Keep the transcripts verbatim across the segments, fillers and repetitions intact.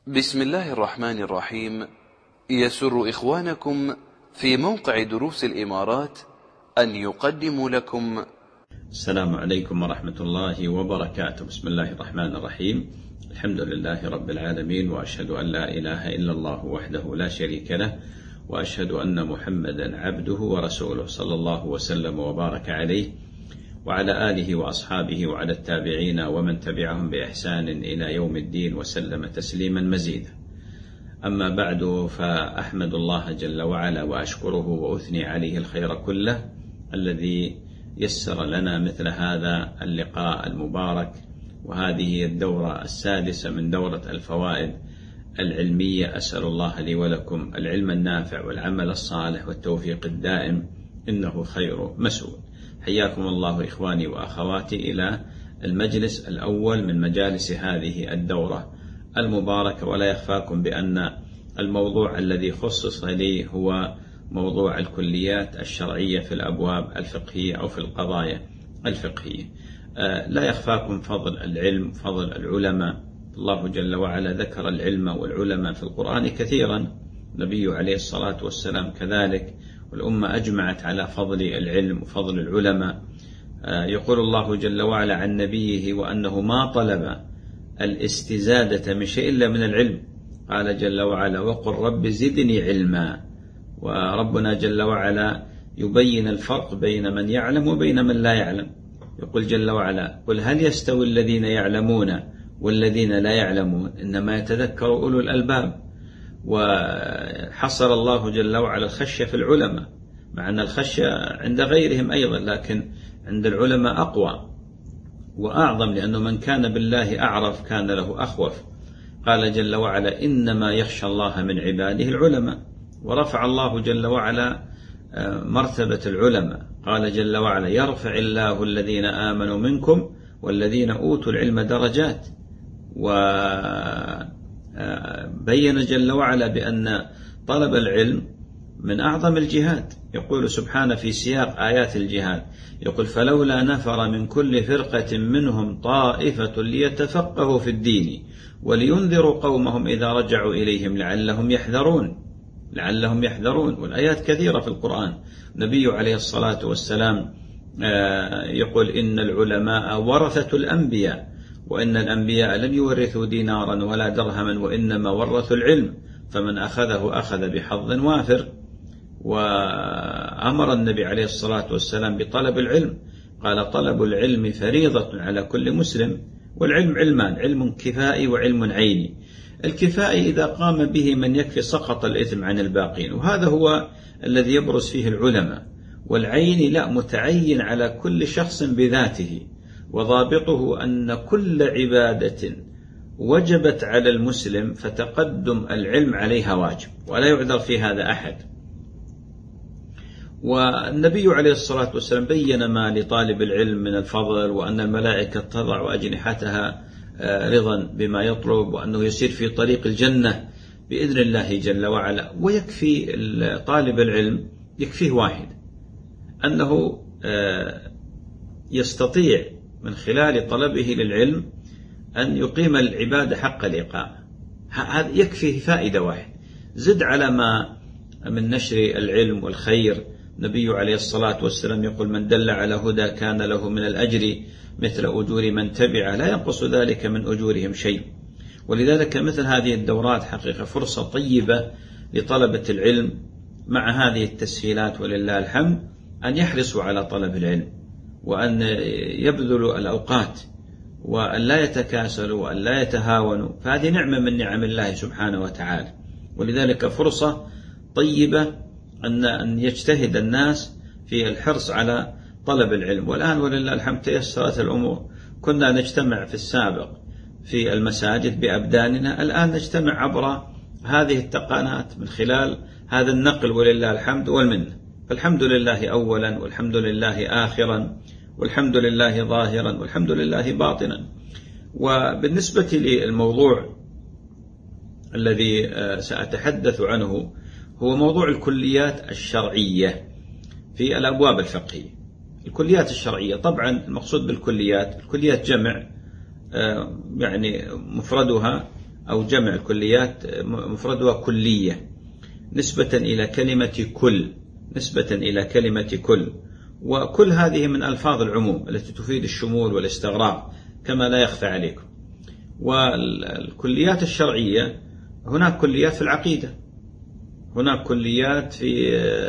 بسم الله الرحمن الرحيم. يسر إخوانكم في موقع دروس الإمارات أن يقدموا لكم السلام عليكم ورحمة الله وبركاته. بسم الله الرحمن الرحيم. الحمد لله رب العالمين، وأشهد أن لا إله إلا الله وحده لا شريك له، وأشهد أن محمدا عبده ورسوله، صلى الله وسلم وبارك عليه وعلى آله وأصحابه وعلى التابعين ومن تبعهم بإحسان إلى يوم الدين وسلم تسليما مزيدا. أما بعد، فأحمد الله جل وعلا وأشكره وأثني عليه الخير كله الذي يسر لنا مثل هذا اللقاء المبارك، وهذه الدورة السادسة من دورة الفوائد العلمية. أسأل الله لي ولكم العلم النافع والعمل الصالح والتوفيق الدائم، إنه خير مسؤول. حياكم الله إخواني وأخواتي إلى المجلس الأول من مجالس هذه الدورة المباركة. ولا يخفاكم بأن الموضوع الذي خصص لي هو موضوع الكليات الشرعية في الأبواب الفقهية أو في القضايا الفقهية. لا يخفاكم فضل العلم، فضل العلماء. الله جل وعلا ذكر العلم والعلماء في القرآن كثيرا، النبي عليه الصلاة والسلام كذلك، والأمة أجمعت على فضل العلم وفضل العلماء. يقول الله جل وعلا عن نبيه وأنه ما طلب الاستزادة من شيء إلا من العلم. قال جل وعلا: وقل رب زدني علما. وربنا جل وعلا يبين الفرق بين من يعلم وبين من لا يعلم. يقول جل وعلا: قل هل يستوي الذين يعلمون والذين لا يعلمون، إنما يتذكر أولو الألباب. وحصر الله جل وعلا الخشية في العلماء، مع أن الخشية عند غيرهم أيضا، لكن عند العلماء أقوى وأعظم، لأنه من كان بالله أعرف كان له أخوف. قال جل وعلا: إنما يخشى الله من عباده العلماء. ورفع الله جل وعلا مرتبة العلماء. قال جل وعلا: يرفع الله الذين آمنوا منكم والذين أوتوا العلم درجات. وبين جل وعلا بأن طلب العلم من أعظم الجهاد. يقول سبحانه في سياق آيات الجهاد، يقول: فلولا نفر من كل فرقة منهم طائفة ليتفقهوا في الدين ولينذروا قومهم إذا رجعوا إليهم لعلهم يحذرون لعلهم يحذرون. والآيات كثيرة في القرآن. النبي عليه الصلاة والسلام يقول: إن العلماء ورثة الأنبياء، وإن الأنبياء لم يورثوا دينارا ولا درهما، وإنما ورثوا العلم، فمن أخذه أخذ بحظ وافر. وأمر النبي عليه الصلاة والسلام بطلب العلم. قال: طلب العلم فريضة على كل مسلم. والعلم علمان: علم كفائي وعلم عيني. الكفائي إذا قام به من يكفي سقط الإثم عن الباقين، وهذا هو الذي يبرز فيه العلماء. والعيني لا، متعين على كل شخص بذاته، وضابطه أن كل عبادة وجبت على المسلم فتقدم العلم عليها واجب، ولا يعذر في هذا أحد. والنبي عليه الصلاة والسلام بين ما لطالب العلم من الفضل، وأن الملائكة تضع أجنحتها رضا بما يطلب، وأنه يسير في طريق الجنة بإذن الله جل وعلا. ويكفي طالب العلم، يكفيه واحد، أنه يستطيع من خلال طلبه للعلم أن يقيم العبادة حق الإقامة. هذا يكفيه فائدة واحد. زد على ما من نشر العلم والخير. النبي عليه الصلاة والسلام يقول: من دل على هدى كان له من الأجر مثل أجور من تبعه، لا ينقص ذلك من أجورهم شيء. ولذلك مثل هذه الدورات حقيقة فرصة طيبة لطلبة العلم، مع هذه التسهيلات ولله الحمد، أن يحرصوا على طلب العلم، وأن يبذلوا الأوقات، وأن لا يتكاسلوا، وأن لا يتهاونوا. فهذه نعمة من نعم الله سبحانه وتعالى. ولذلك فرصة طيبة أن أن يجتهد الناس في الحرص على طلب العلم. والآن ولله الحمد تيسرت الأمور. كنا نجتمع في السابق في المساجد بأبداننا، الآن نجتمع عبر هذه التقنيات من خلال هذا النقل، ولله الحمد والمنة. فالحمد لله أولا، والحمد لله آخرا، والحمد لله ظاهرا، والحمد لله باطنا. وبالنسبة للموضوع الذي سأتحدث عنه هو موضوع الكليات الشرعية في الأبواب الفقهية. الكليات الشرعية، طبعا المقصود بالكليات، الكليات جمع يعني مفردها أو جمع الكليات مفردها كلية نسبة إلى كلمة كل، نسبة إلى كلمة كل. وكل هذه من ألفاظ العموم التي تفيد الشمول والاستغراق كما لا يخفى عليكم. والكليات الشرعية هناك كليات في العقيدة، هناك كليات في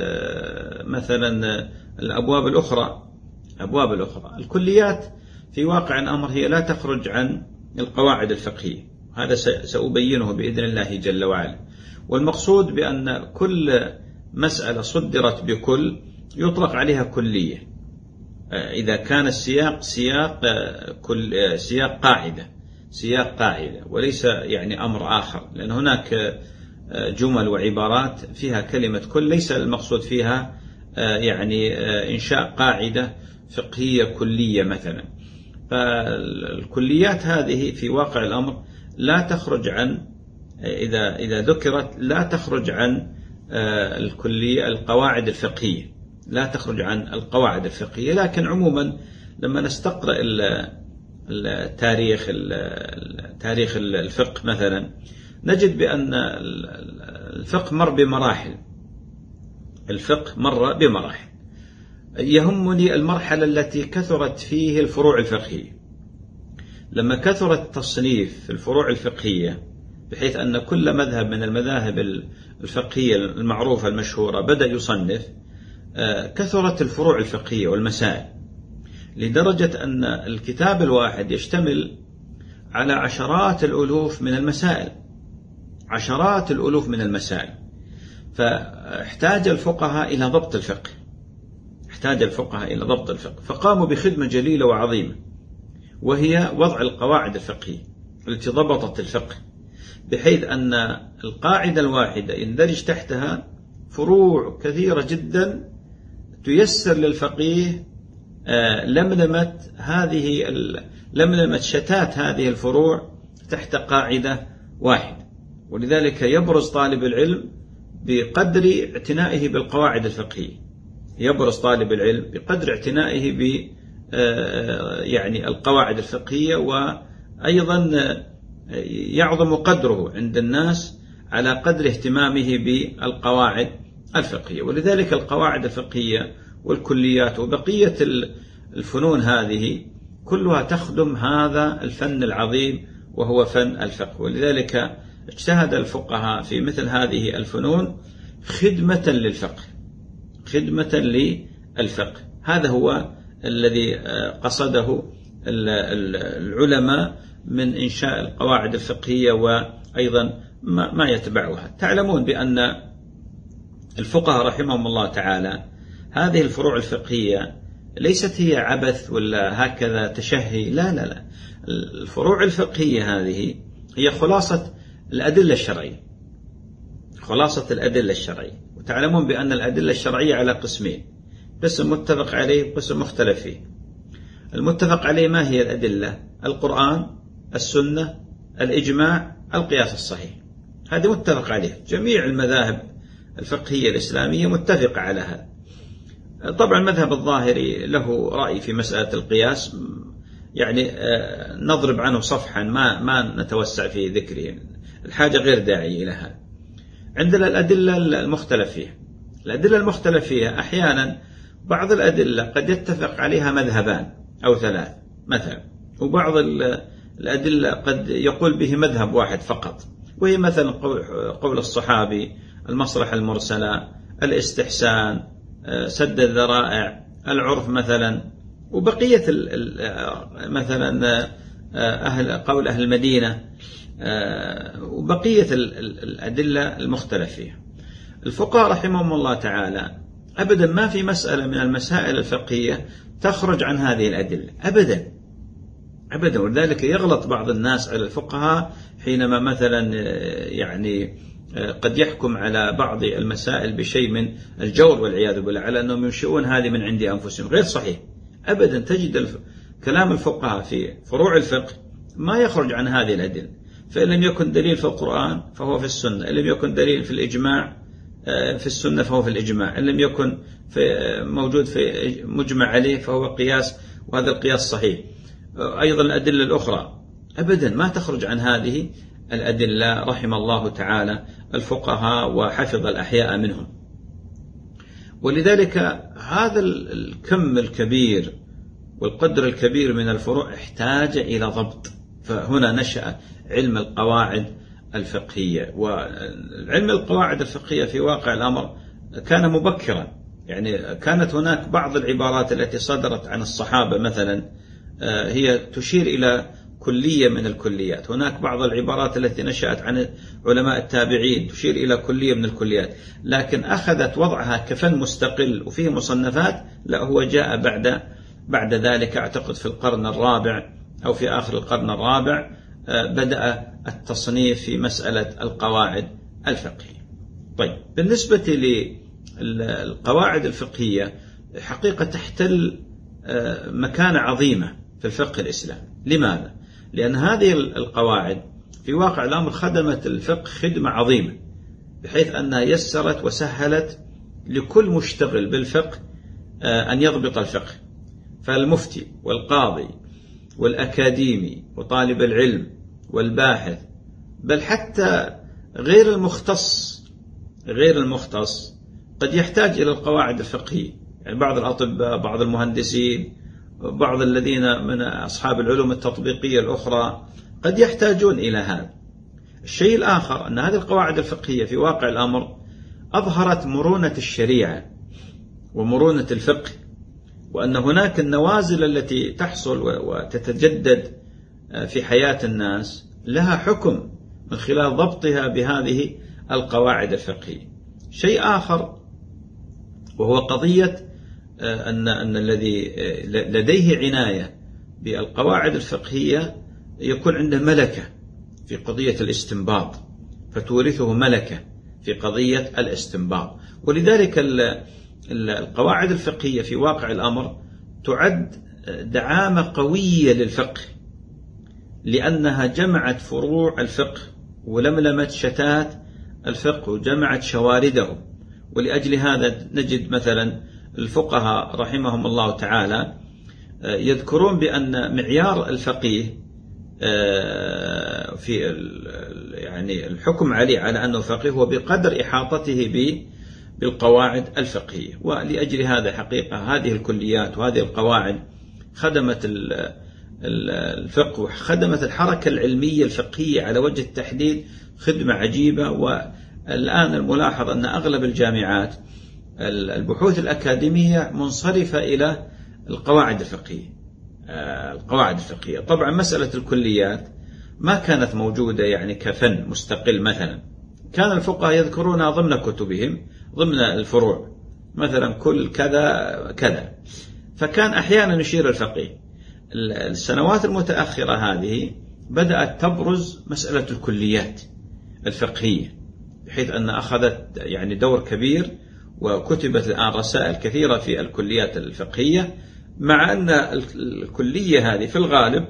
مثلا الأبواب الأخرى، أبواب الأخرى. الكليات في واقع الأمر هي لا تخرج عن القواعد الفقهية، هذا سأبينه بإذن الله جل وعلا. والمقصود بأن كل مسألة صدرت بكل يطلق عليها كلية إذا كان السياق سياق كل سياق قاعدة، سياق قاعدة وليس يعني أمر آخر، لأن هناك جمل وعبارات فيها كلمة كل ليس المقصود فيها يعني إنشاء قاعدة فقهية كلية مثلا. فالكليات هذه في واقع الأمر لا تخرج عن، إذا إذا ذكرت لا تخرج عن الكلية القواعد الفقهية، لا تخرج عن القواعد الفقهية. لكن عموما لما نستقرأ التاريخ تاريخ الفقه مثلا نجد بأن الفقه مر بمراحل، الفقه مر بمراحل. يهمني المرحلة التي كثرت فيه الفروع الفقهية، لما كثرت التصنيف في الفروع الفقهية بحيث أن كل مذهب من المذاهب الفقهية المعروفة المشهورة بدأ يصنف، كثرت الفروع الفقهية والمسائل لدرجة أن الكتاب الواحد يشتمل على عشرات الألوف من المسائل، عشرات الألوف من المسائل. فاحتاج الفقهاء إلى ضبط الفقه، احتاج الفقهاء إلى ضبط الفقه، فقاموا بخدمة جليلة وعظيمة وهي وضع القواعد الفقهية التي ضبطت الفقه، بحيث أن القاعدة الواحدة يندرج تحتها فروع كثيرة جدا تيسر للفقيه لملمة هذه لملمة شتات هذه الفروع تحت قاعدة واحدة. ولذلك يبرز طالب العلم بقدر اعتنائه بالقواعد الفقهية، يبرز طالب العلم بقدر اعتنائه ب يعني القواعد الفقهية، وأيضا يعظم قدره عند الناس على قدر اهتمامه بالقواعد الفقهية. ولذلك القواعد الفقهية والكليات وبقية الفنون هذه كلها تخدم هذا الفن العظيم وهو فن الفقه. ولذلك اجتهد الفقهاء في مثل هذه الفنون خدمة للفقه، خدمة للفقه. هذا هو الذي قصده العلماء من إنشاء القواعد الفقهية وأيضا ما يتبعها. تعلمون بأن الفقهاء رحمهم الله تعالى هذه الفروع الفقهية ليست هي عبث ولا هكذا تشهي، لا لا لا، الفروع الفقهية هذه هي خلاصة الأدلة الشرعية، خلاصة الأدلة الشرعية. وتعلمون بأن الأدلة الشرعية على قسمين، قسم متفق عليه وقسم مختلف فيه. المتفق عليه ما هي الأدلة؟ القرآن، السنة، الإجماع، القياس الصحيح، هذه متفق عليه. جميع المذاهب الفقهية الإسلامية متفقة على هذا. طبعا المذهب الظاهري له رأي في مسألة القياس، يعني نضرب عنه صفحا ما ما نتوسع في ذكره، الحاجة غير داعي إلى هذا. عندنا الأدلة المختلف فيها، الأدلة المختلف فيها أحيانا بعض الأدلة قد يتفق عليها مذهبان أو ثلاث مثلا، وبعض الأدلة قد يقول به مذهب واحد فقط، وهي مثلا قول الصحابي، المصلحة المرسلة، الاستحسان، سد الذرائع، العرف مثلا، وبقية مثلا أهل قول أهل المدينة، وبقية الأدلة المختلف فيها. الفقهاء رحمهم الله تعالى أبدا ما في مسألة من المسائل الفقهية تخرج عن هذه الأدلة أبدا أبدا. ولذلك يغلط بعض الناس على الفقهاء حينما مثلا يعني قد يحكم على بعض المسائل بشيء من الجور والعياذ بالله على أنهم ينشئون هذه من عند أنفسهم، غير صحيح أبدا. تجد الف... كلام الفقهاء في فروع الفقه ما يخرج عن هذه الأدلة. فإن لم يكن دليل في القرآن فهو في السنة، إن لم يكن دليل في الإجماع في السنة فهو في الإجماع، إن لم يكن في موجود في مجمع عليه فهو قياس، وهذا القياس صحيح. أيضا الأدلة الأخرى أبدا ما تخرج عن هذه الأدلة رحم الله تعالى الفقهاء وحفظ الأحياء منهم. ولذلك هذا الكم الكبير والقدر الكبير من الفروع احتاج إلى ضبط، فهنا نشأ علم القواعد الفقهية. وعلم القواعد الفقهية في واقع الأمر كان مبكرا، يعني كانت هناك بعض العبارات التي صدرت عن الصحابة مثلا هي تشير إلى كلية من الكليات، هناك بعض العبارات التي نشأت عن علماء التابعين تشير إلى كلية من الكليات، لكن أخذت وضعها كفن مستقل وفيه مصنفات، لا هو جاء بعد بعد ذلك أعتقد في القرن الرابع أو في آخر القرن الرابع بدأ التصنيف في مسألة القواعد الفقهية. طيب، بالنسبة للقواعد الفقهية حقيقة تحتل مكانة عظيمة في الفقه الإسلامي. لماذا؟ لأن هذه القواعد في واقع الأمر خدمت الفقه خدمة عظيمة، بحيث أنها يسرت وسهلت لكل مشتغل بالفقه أن يضبط الفقه، فالمفتي والقاضي والأكاديمي وطالب العلم والباحث، بل حتى غير المختص غير المختص قد يحتاج إلى القواعد الفقهية. يعني بعض الأطباء، بعض المهندسين، بعض الذين من أصحاب العلوم التطبيقية الأخرى قد يحتاجون إلى هذا. الشيء الآخر أن هذه القواعد الفقهية في واقع الأمر أظهرت مرونة الشريعة ومرونة الفقه، وأن هناك النوازل التي تحصل وتتجدد في حياة الناس لها حكم من خلال ضبطها بهذه القواعد الفقهية. شيء آخر وهو قضية أن أن الذي لديه عناية بالقواعد الفقهية يكون عنده ملكة في قضية الاستنباط، فتورثه ملكة في قضية الاستنباط. ولذلك القواعد الفقهية في واقع الأمر تعد دعامة قوية للفقه، لأنها جمعت فروع الفقه ولملمت شتات الفقه وجمعت شوارده. ولأجل هذا نجد مثلا الفقهاء رحمهم الله تعالى يذكرون بأن معيار الفقيه في يعني الحكم عليه على أنه فقيه هو بقدر إحاطته بالقواعد الفقهية. ولأجل هذا حقيقة هذه الكليات وهذه القواعد خدمت الفقه وخدمت الحركة العلمية الفقهية على وجه التحديد خدمة عجيبة. والآن الملاحظ أن أغلب الجامعات البحوث الأكاديمية منصرفة إلى القواعد الفقهية. القواعد الفقهية طبعا مسألة الكليات ما كانت موجودة يعني كفن مستقل، مثلا كان الفقهاء يذكرونها ضمن كتبهم ضمن الفروع، مثلا كل كذا كذا، فكان أحيانا يشير الفقيه. السنوات المتأخرة هذه بدأت تبرز مسألة الكليات الفقهية، بحيث أن أخذت يعني دور كبير، وكتبت الآن رسائل كثيرة في الكليات الفقهية، مع أن الكلية هذه في الغالب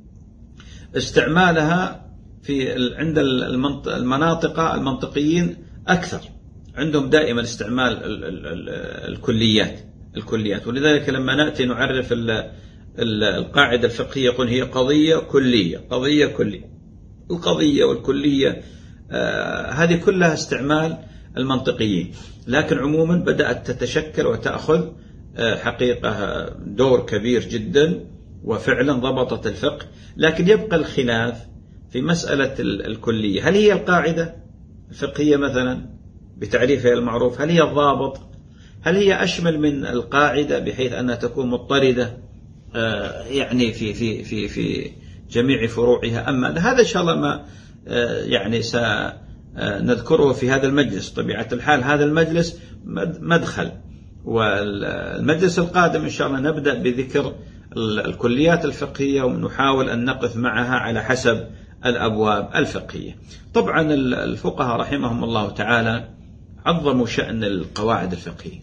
استعمالها في عند المناطق المنطقيين أكثر، عندهم دائما استعمال الكليات الكليات ولذلك لما نأتي نعرف القاعدة الفقهية يقول هي قضية كلية قضية كلية. القضية والكلية آه هذه كلها استعمال المنطقيين، لكن عموما بدأت تتشكل وتأخذ آه حقيقة دور كبير جدا، وفعلا ضبطت الفقه. لكن يبقى الخلاف في مسألة الكلية، هل هي القاعدة الفقهية مثلا بتعريفها المعروف، هل هي الضابط، هل هي أشمل من القاعدة بحيث أنها تكون مضطردة آه يعني في في في في جميع فروعها؟ أما هذا إن شاء الله ما آه يعني سنذكره في هذا المجلس. طبيعة الحال هذا المجلس مدخل، والمجلس القادم إن شاء الله نبدأ بذكر الكليات الفقهية ونحاول أن نقف معها على حسب الأبواب الفقهية. طبعا الفقهاء رحمهم الله تعالى عظموا شأن القواعد الفقهية،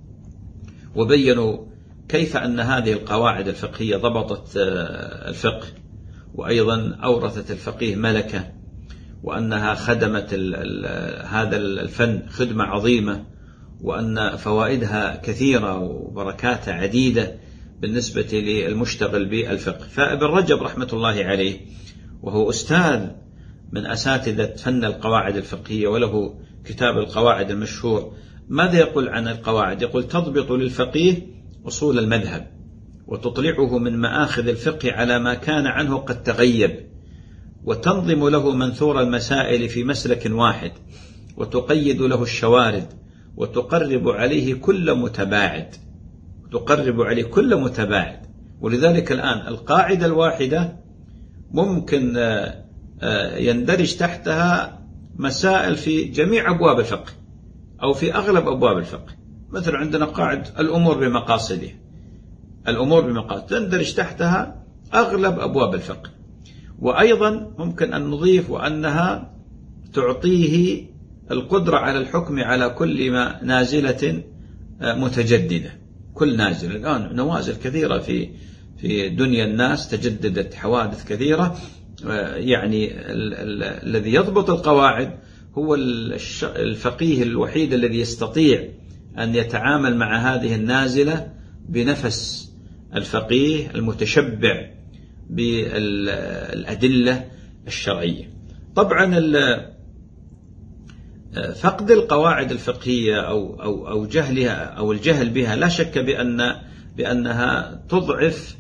وبينوا كيف أن هذه القواعد الفقهية ضبطت الفقه، وأيضا أورثت الفقيه ملكة، وأنها خدمت هذا الفن خدمة عظيمة، وأن فوائدها كثيرة وبركاتها عديدة بالنسبة للمشتغل بالفقه. فابن رجب رحمة الله عليه وهو أستاذ من أساتذة فن القواعد الفقهية وله كتاب القواعد المشهور، ماذا يقول عن القواعد؟ يقول: تضبط للفقيه أصول المذهب، وتطلعه من مآخذ الفقه على ما كان عنه قد تغيب، وتنظم له منثور المسائل في مسلك واحد، وتقيد له الشوارد، وتقرب عليه كل متباعد تقرب عليه كل متباعد. ولذلك الآن القاعدة الواحدة ممكن يندرج تحتها مسائل في جميع أبواب الفقه أو في أغلب أبواب الفقه. مثل عندنا قاعدة الأمور بمقاصدها، الأمور بمقاصد تندرج تحتها أغلب أبواب الفقه. وأيضا ممكن أن نضيف وأنها تعطيه القدرة على الحكم على كل ما نازلة متجددة، كل نازل. الآن نوازل كثيرة في في دنيا الناس، تجددت حوادث كثيرة. يعني الذي يضبط القواعد هو الفقيه الوحيد الذي يستطيع أن يتعامل مع هذه النازلة بنفس الفقيه المتشبع بالأدلة الشرعية. طبعا فقد القواعد الفقهية أو أو أو جهلها أو الجهل بها لا شك بأن بأنها تضعف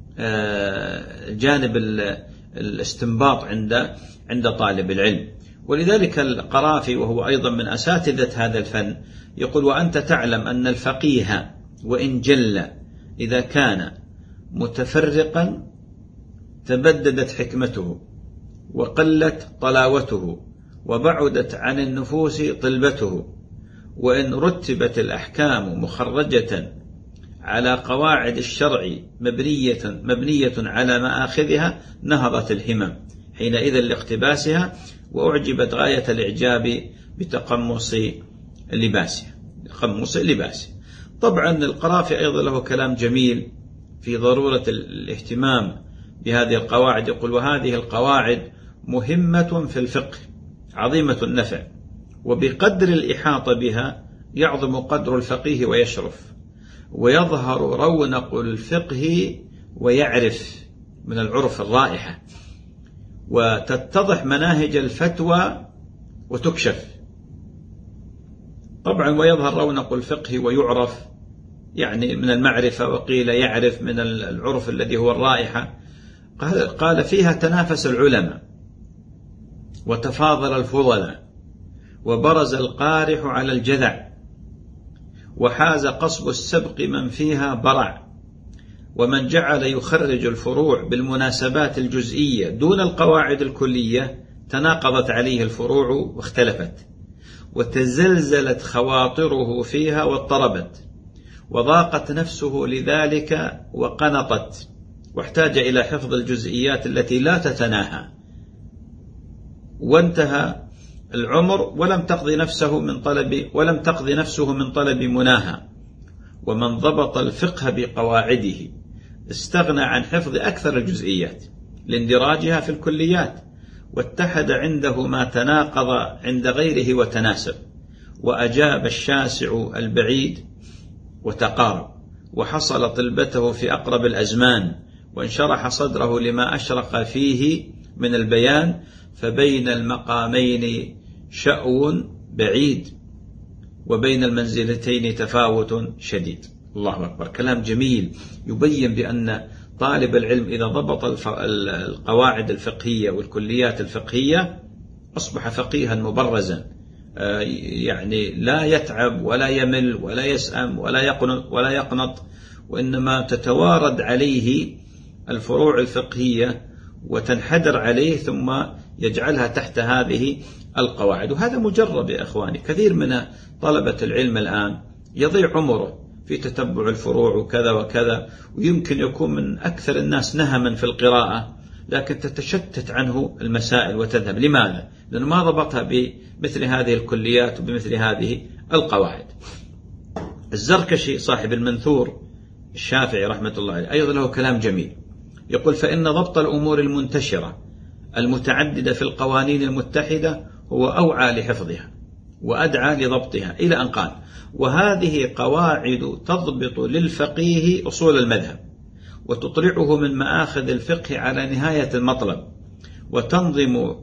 جانب الاستنباط عند عند طالب العلم. ولذلك القرافي وهو أيضا من أساتذة هذا الفن يقول: وأنت تعلم أن الفقيه وإن جل إذا كان متفرقا تبددت حكمته وقلت طلاوته وبعدت عن النفوس طلبته، وإن رتبت الأحكام مخرجة على قواعد الشرع مبنية, مبنية على مآخذها نهضت الهمم حينئذ لاقتباسها، وأعجبت غاية الإعجاب بتقمص لباسها تقمص لباسها. طبعا القرافي أيضا له كلام جميل في ضرورة الاهتمام بهذه القواعد. يقول: وهذه القواعد مهمة في الفقه عظيمة النفع، وبقدر الإحاطة بها يعظم قدر الفقيه ويشرف، ويظهر رونق الفقه ويعرف من العرف الرائحة، وتتضح مناهج الفتوى وتكشف. طبعا ويظهر رونق الفقه ويعرف يعني من المعرفة، وقيل يعرف من العرف الذي هو الرائحة. قال: فيها تنافس العلماء وتفاضل الفضلاء، وبرز القارح على الجذع، وحاز قصب السبق من فيها برع، ومن جعل يخرج الفروع بالمناسبات الجزئية دون القواعد الكلية تناقضت عليه الفروع واختلفت، وتزلزلت خواطره فيها واضطربت، وضاقت نفسه لذلك وقنطت، واحتاج إلى حفظ الجزئيات التي لا تتناهى، وانتهى العمر ولم تقضي نفسه من طلب ولم تقضي نفسه من طلب مناهى. ومن ضبط الفقه بقواعده استغنى عن حفظ أكثر الجزئيات لاندراجها في الكليات، واتحد عنده ما تناقض عند غيره وتناسب، وأجاب الشاسع البعيد وتقارب، وحصل طلبته في أقرب الأزمان، وانشرح صدره لما أشرق فيه من البيان، فبين المقامين شأو بعيد، وبين المنزلتين تفاوت شديد. الله أكبر، كلام جميل يبين بأن طالب العلم إذا ضبط القواعد الفقهية والكليات الفقهية أصبح فقيها مبرزا، يعني لا يتعب ولا يمل ولا يسأم ولا يقنط ولا يقنط، وإنما تتوارد عليه الفروع الفقهية وتنحدر عليه ثم يجعلها تحت هذه القواعد. وهذا مجرب يا أخواني. كثير من طلبة العلم الآن يضيع عمره في تتبع الفروع وكذا وكذا، ويمكن يكون من أكثر الناس نهما في القراءة، لكن تتشتت عنه المسائل وتذهب. لماذا؟ لأنه ما ضبطها بمثل هذه الكليات وبمثل هذه القواعد. الزركشي صاحب المنثور الشافعي رحمة الله عليه أيضا له كلام جميل، يقول: فإن ضبط الأمور المنتشرة المتعددة في القوانين المتحدة هو أوعى لحفظها وأدعى لضبطها، إلى أن قال: وهذه قواعد تضبط للفقيه أصول المذهب، وتطلعه من مآخذ الفقه على نهاية المطلب، وتنظم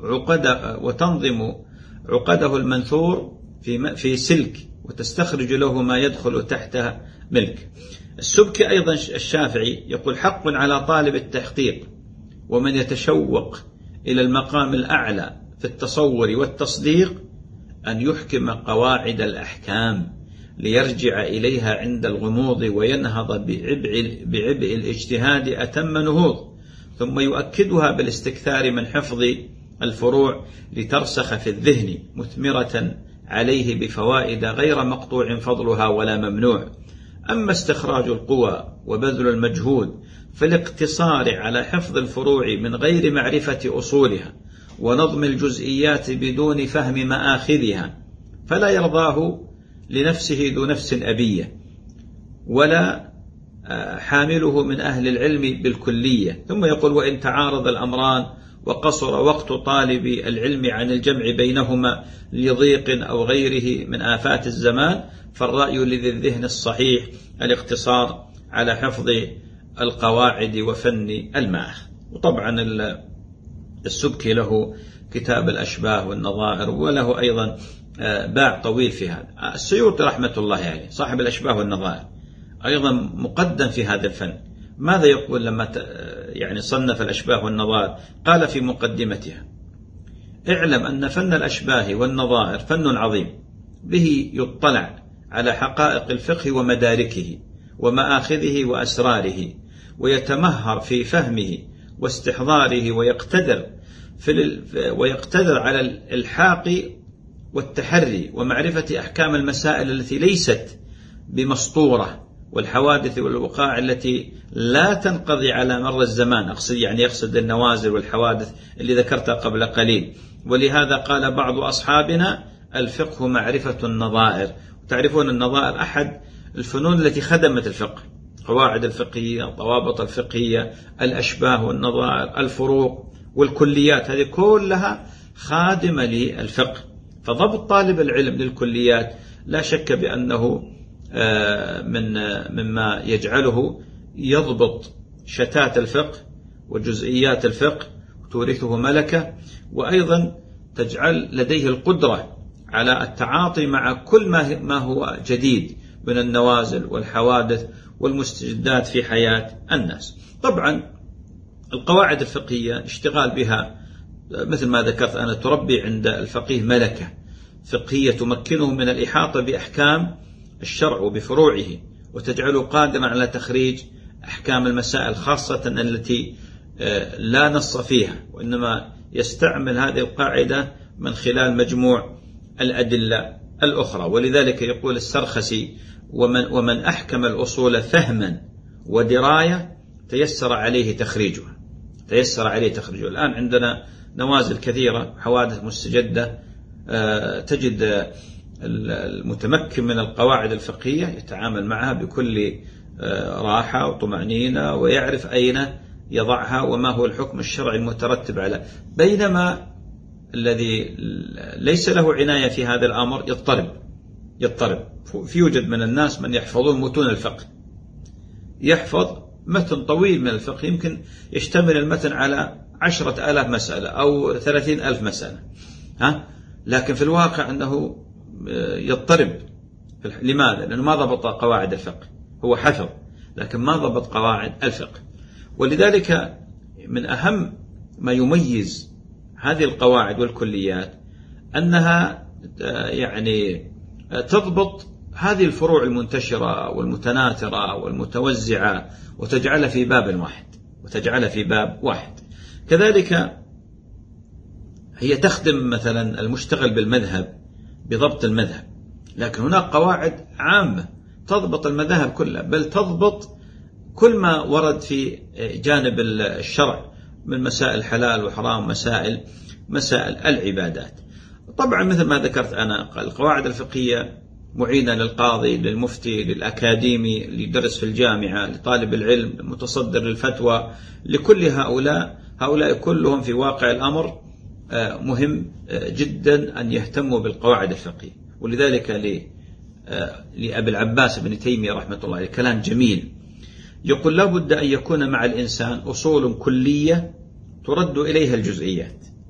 عقد وتنظم عقده المنثور في في سلك وتستخرج له ما يدخل تحته ملك. السبكي أيضا الشافعي يقول: حق على طالب التحقيق ومن يتشوق إلى المقام الأعلى في التصور والتصديق أن يحكم قواعد الأحكام ليرجع إليها عند الغموض وينهض بعبء, بعبء الاجتهاد أتم نهوض، ثم يؤكدها بالاستكثار من حفظ الفروع لترسخ في الذهن مثمرة عليه بفوائد غير مقطوع فضلها ولا ممنوع. أما استخراج القوى وبذل المجهود فالاقتصار على حفظ الفروع من غير معرفة أصولها ونظم الجزئيات بدون فهم مآخذها فلا يرضاه لنفسه ذو نفس أبية ولا حامله من أهل العلم بالكلية. ثم يقول: وإن تعارض الأمران وقصر وقت طالب العلم عن الجمع بينهما لضيق أو غيره من آفات الزمان فالرأي لذي الذهن الصحيح الاقتصار على حفظ القواعد وفن المآخذ. وطبعا السبكي له كتاب الأشباه والنظائر وله أيضا باع طويل في هذا. السيوطي رحمة الله عليه يعني صاحب الأشباه والنظائر أيضا مقدم في هذا الفن. ماذا يقول لما يعني صنف الأشباه والنظائر؟ قال في مقدمتها: اعلم أن فن الأشباه والنظائر فن عظيم به يطلع على حقائق الفقه ومداركه ومآخذه وأسراره ويتمهر في فهمه واستحضاره ويقتدر في ويقتدر على الإلحاق والتحري ومعرفة أحكام المسائل التي ليست بمسطورة والحوادث والوقائع التي لا تنقضي على مر الزمان. أقصد يعني يقصد النوازل والحوادث اللي ذكرتها قبل قليل. ولهذا قال بعض أصحابنا: الفقه معرفة النظائر. تعرفون النظائر أحد الفنون التي خدمت الفقه، قواعد الفقهية، الضوابط الفقهية، الأشباه والنظائر، الفروق والكليات، هذه كلها خادمة للفقه. فضبط طالب العلم للكليات لا شك بأنه من مما يجعله يضبط شتات الفقه وجزئيات الفقه وتورثه ملكة، وأيضا تجعل لديه القدرة على التعاطي مع كل ما هو جديد من النوازل والحوادث والمستجدات في حياة الناس. طبعا القواعد الفقهية اشتغال بها مثل ما ذكرت أنا تربي عند الفقيه ملكة فقهية تمكنه من الإحاطة بأحكام الشرع وبفروعه وتجعله قادرا على تخريج أحكام المسائل خاصة التي لا نص فيها، وإنما يستعمل هذه القاعدة من خلال مجموع الأدلة الأخرى. ولذلك يقول السرخسي: ومن, ومن أحكم الأصول فهما ودراية تيسر عليه تخريجها تيسر عليه تخريجها. الآن عندنا نوازل كثيرة، حوادث مستجدة، تجد المتمكن من القواعد الفقهية يتعامل معها بكل راحة وطمأنينة ويعرف أين يضعها وما هو الحكم الشرعي المترتب على، بينما الذي ليس له عناية في هذا الأمر يضطرب يضطرب في يوجد من الناس من يحفظون متون الفقه، يحفظ متن طويل من الفقه يمكن يشتمل المتن على عشرة آلاف مسألة أو ثلاثين ألف مسألة، ها؟ لكن في الواقع أنه يضطرب. لماذا؟ لأنه ما ضبط قواعد الفقه، هو حفظ لكن ما ضبط قواعد الفقه. ولذلك من أهم ما يميز هذه القواعد والكليات أنها يعني تضبط هذه الفروع المنتشرة والمتناثرة والمتوزعة وتجعلها في باب واحد وتجعلها في باب واحد. كذلك هي تخدم مثلا المشتغل بالمذهب بضبط المذهب، لكن هناك قواعد عامة تضبط المذاهب كلها، بل تضبط كل ما ورد في جانب الشرع من مسائل حلال وحرام، مسائل مسائل العبادات. طبعا مثل ما ذكرت أنا القواعد الفقهية معينة للقاضي، للمفتي، للأكاديمي اللي يدرس في الجامعة، لطالب العلم، المتصدر للفتوى، لكل هؤلاء هؤلاء كلهم في واقع الأمر مهم جدا أن يهتموا بالقواعد الفقهية. ولذلك لأبي العباس بن تيمية رحمة الله عليه كلام جميل يقول: لا بد أن يكون مع الإنسان أصول كلية ترد إليها الجزئيات،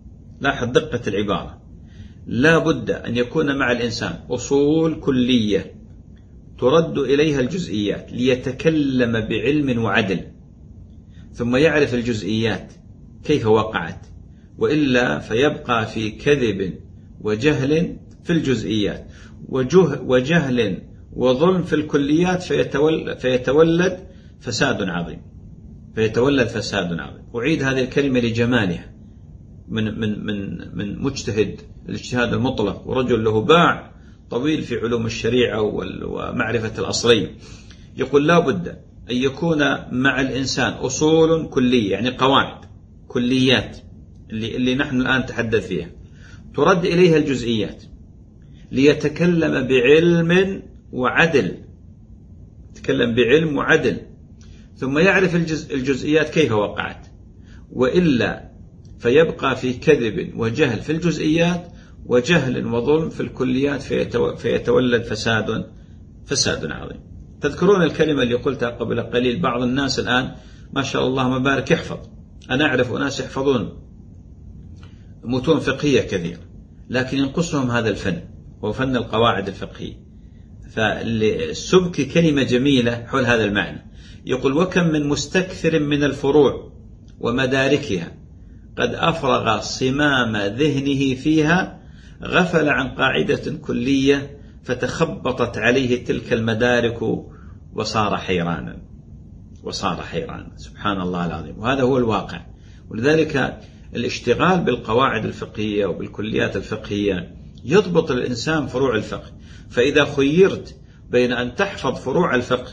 لاحظ دقة العبارة، لا بد أن يكون مع الإنسان أصول كلية ترد إليها الجزئيات ليتكلم بعلم وعدل، ثم يعرف الجزئيات كيف وقعت، وإلا فيبقى في كذب وجهل في الجزئيات وجه وجهل وظلم في الكليات، فيتولد, فيتولد فساد عظيم فيتولد فساد عظيم. أعيد هذه الكلمة لجمالها، من من من من مجتهد الاجتهاد المطلق ورجل له باع طويل في علوم الشريعة ومعرفة الأصلين، يقول لا بد أن يكون مع الإنسان أصول كلية، يعني قواعد كليات اللي, اللي نحن الآن نتحدث فيها، ترد إليها الجزئيات ليتكلم بعلم وعدل، يتكلم بعلم وعدل، ثم يعرف الجزء الجزئيات كيف وقعت، وإلا فيبقى في كذب وجهل في الجزئيات وجهل وظلم في الكليات، فيتولد فساد فساد عظيم. تذكرون الكلمة اللي قلتها قبل قليل؟ بعض الناس الآن ما شاء الله ما بارك يحفظ، أنا أعرف ناس يحفظون متون فقهية كثيرة، لكن ينقصهم هذا الفن، هو فن القواعد الفقهية. فالسبك كلمة جميلة حول هذا المعنى، يقول وكم من مستكثر من الفروع ومداركها قد أفرغ صمام ذهنه فيها، غفل عن قاعدة كلية فتخبطت عليه تلك المدارك وصار حيرانا وصار حيرانا سبحان الله العظيم. وهذا هو الواقع. ولذلك الاشتغال بالقواعد الفقهية وبالكليات الفقهية يضبط الإنسان فروع الفقه. فإذا خيرت بين أن تحفظ فروع الفقه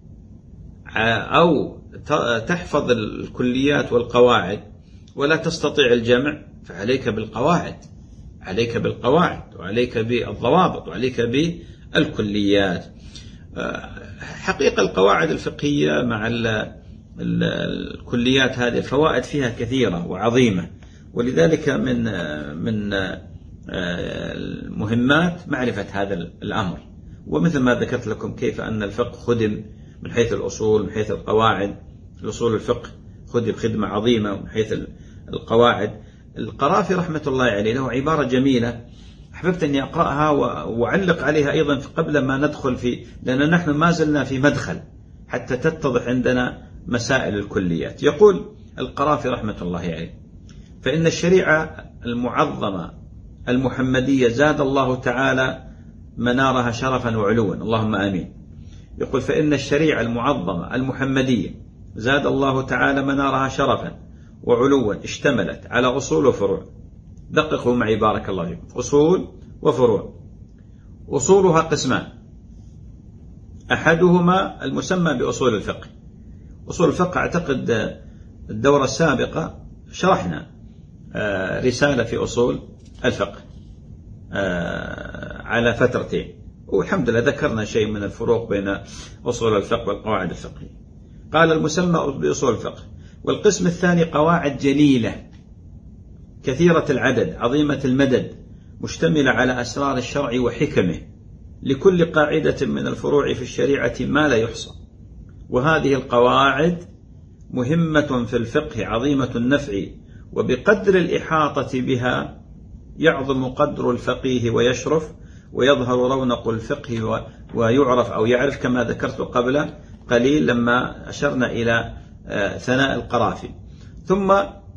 أو تحفظ الكليات والقواعد ولا تستطيع الجمع، فعليك بالقواعد، عليك بالقواعد وعليك بالضوابط وعليك بالكليات. حقيقة القواعد الفقهية مع الكليات هذه الفوائد فيها كثيرة وعظيمة، ولذلك من من المهمات معرفة هذا الأمر. ومثل ما ذكرت لكم كيف أن الفقه خدم من حيث الأصول، من حيث القواعد، الأصول الفقه خدم خدمة عظيمة من حيث القواعد. القرافي رحمة الله عليه له عبارة جميلة أحببت أني أقرأها وأعلق عليها أيضا قبل ما ندخل في، لأن نحن ما زلنا في مدخل حتى تتضح عندنا مسائل الكليات. يقول القرافي رحمة الله عليه: فإن الشريعة المعظمة المحمدية زاد الله تعالى منارها شرفا وعلوا، اللهم آمين. يقول فإن الشريعة المعظمة المحمدية زاد الله تعالى منارها شرفا وعلوا، اشتملت على أصول وفروع. دققوا معي بارك الله فيكم، أصول وفروع. أصولها قسمان، أحدهما المسمى بأصول الفقه. أصول الفقه أعتقد الدورة السابقة شرحنا رسالة في أصول الفقه على فترتين، والحمد لله ذكرنا شيء من الفروق بين أصول الفقه والقواعد الفقهية. قال المسمى بأصول الفقه. والقسم الثاني قواعد جليلة كثيرة العدد عظيمة المدد، مشتملة على أسرار الشرع وحكمه، لكل قاعدة من الفروع في الشريعة ما لا يحصى. وهذه القواعد مهمة في الفقه عظيمة النفع، وبقدر الإحاطة بها يعظم قدر الفقيه ويشرف، ويظهر رونق الفقه ويعرف أو يعرف، كما ذكرت قبل قليل لما أشرنا إلى ثناء القرافي. ثم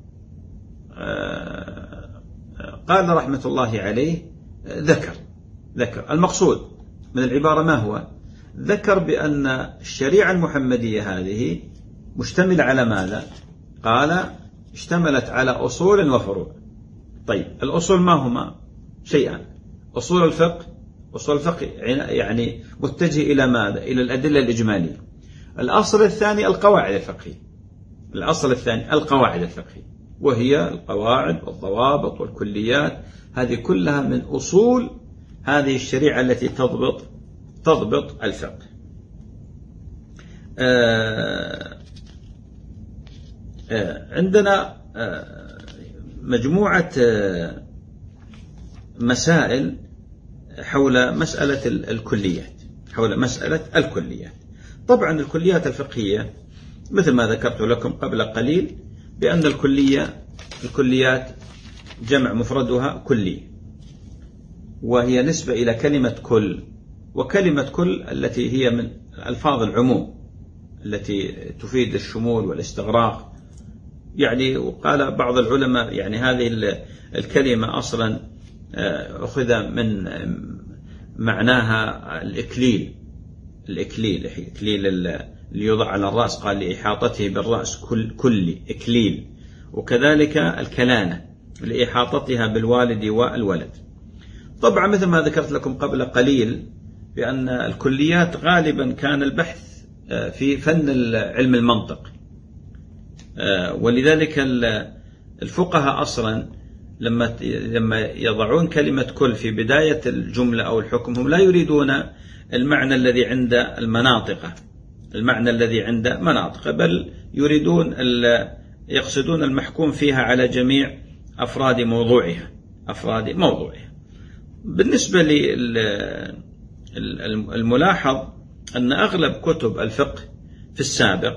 قال رحمة الله عليه ذكر ذكر المقصود من العبارة ما هو؟ ذكر بأن الشريعة المحمدية هذه مشتملة على ماذا؟ قال اشتملت على أصول وفروع. طيب الأصول ما هما؟ شيئان: أصول الفقه، أصول الفقه يعني متجه إلى ماذا؟ إلى الأدلة الإجمالية. الأصل الثاني القواعد الفقهية، الأصل الثاني القواعد الفقهية، وهي القواعد والضوابط والكليات، هذه كلها من أصول هذه الشريعة التي تضبط تضبط الفقه. آآ آآ عندنا مجموعة مسائل حول مسألة الكليات حول مسألة الكليات. طبعا الكليات الفقهية مثل ما ذكرت لكم قبل قليل بأن الكلية الكليات جمع مفردها كلي، وهي نسبة إلى كلمة كل، وكلمة كل التي هي من ألفاظ العموم التي تفيد الشمول والاستغراق. يعني وقال بعض العلماء يعني هذه الكلمة أصلا أخذ من معناها الإكليل، الإكليل إكليل اللي يوضع على الرأس، قال لإحاطته بالرأس كل كلي إكليل، وكذلك الكلانة لإحاطتها بالوالد والولد. طبعا مثل ما ذكرت لكم قبل قليل بأن الكليات غالبا كان البحث في فن علم المنطق، ولذلك الفقهاء أصلا لما لما يضعون كلمة كل في بداية الجملة أو الحكم هم لا يريدون المعنى الذي عند المناطق المعنى الذي عند مناطق بل يريدون يقصدون المحكوم فيها على جميع أفراد موضوعها أفراد موضوعها. بالنسبة للملاحظ أن أغلب كتب الفقه في السابق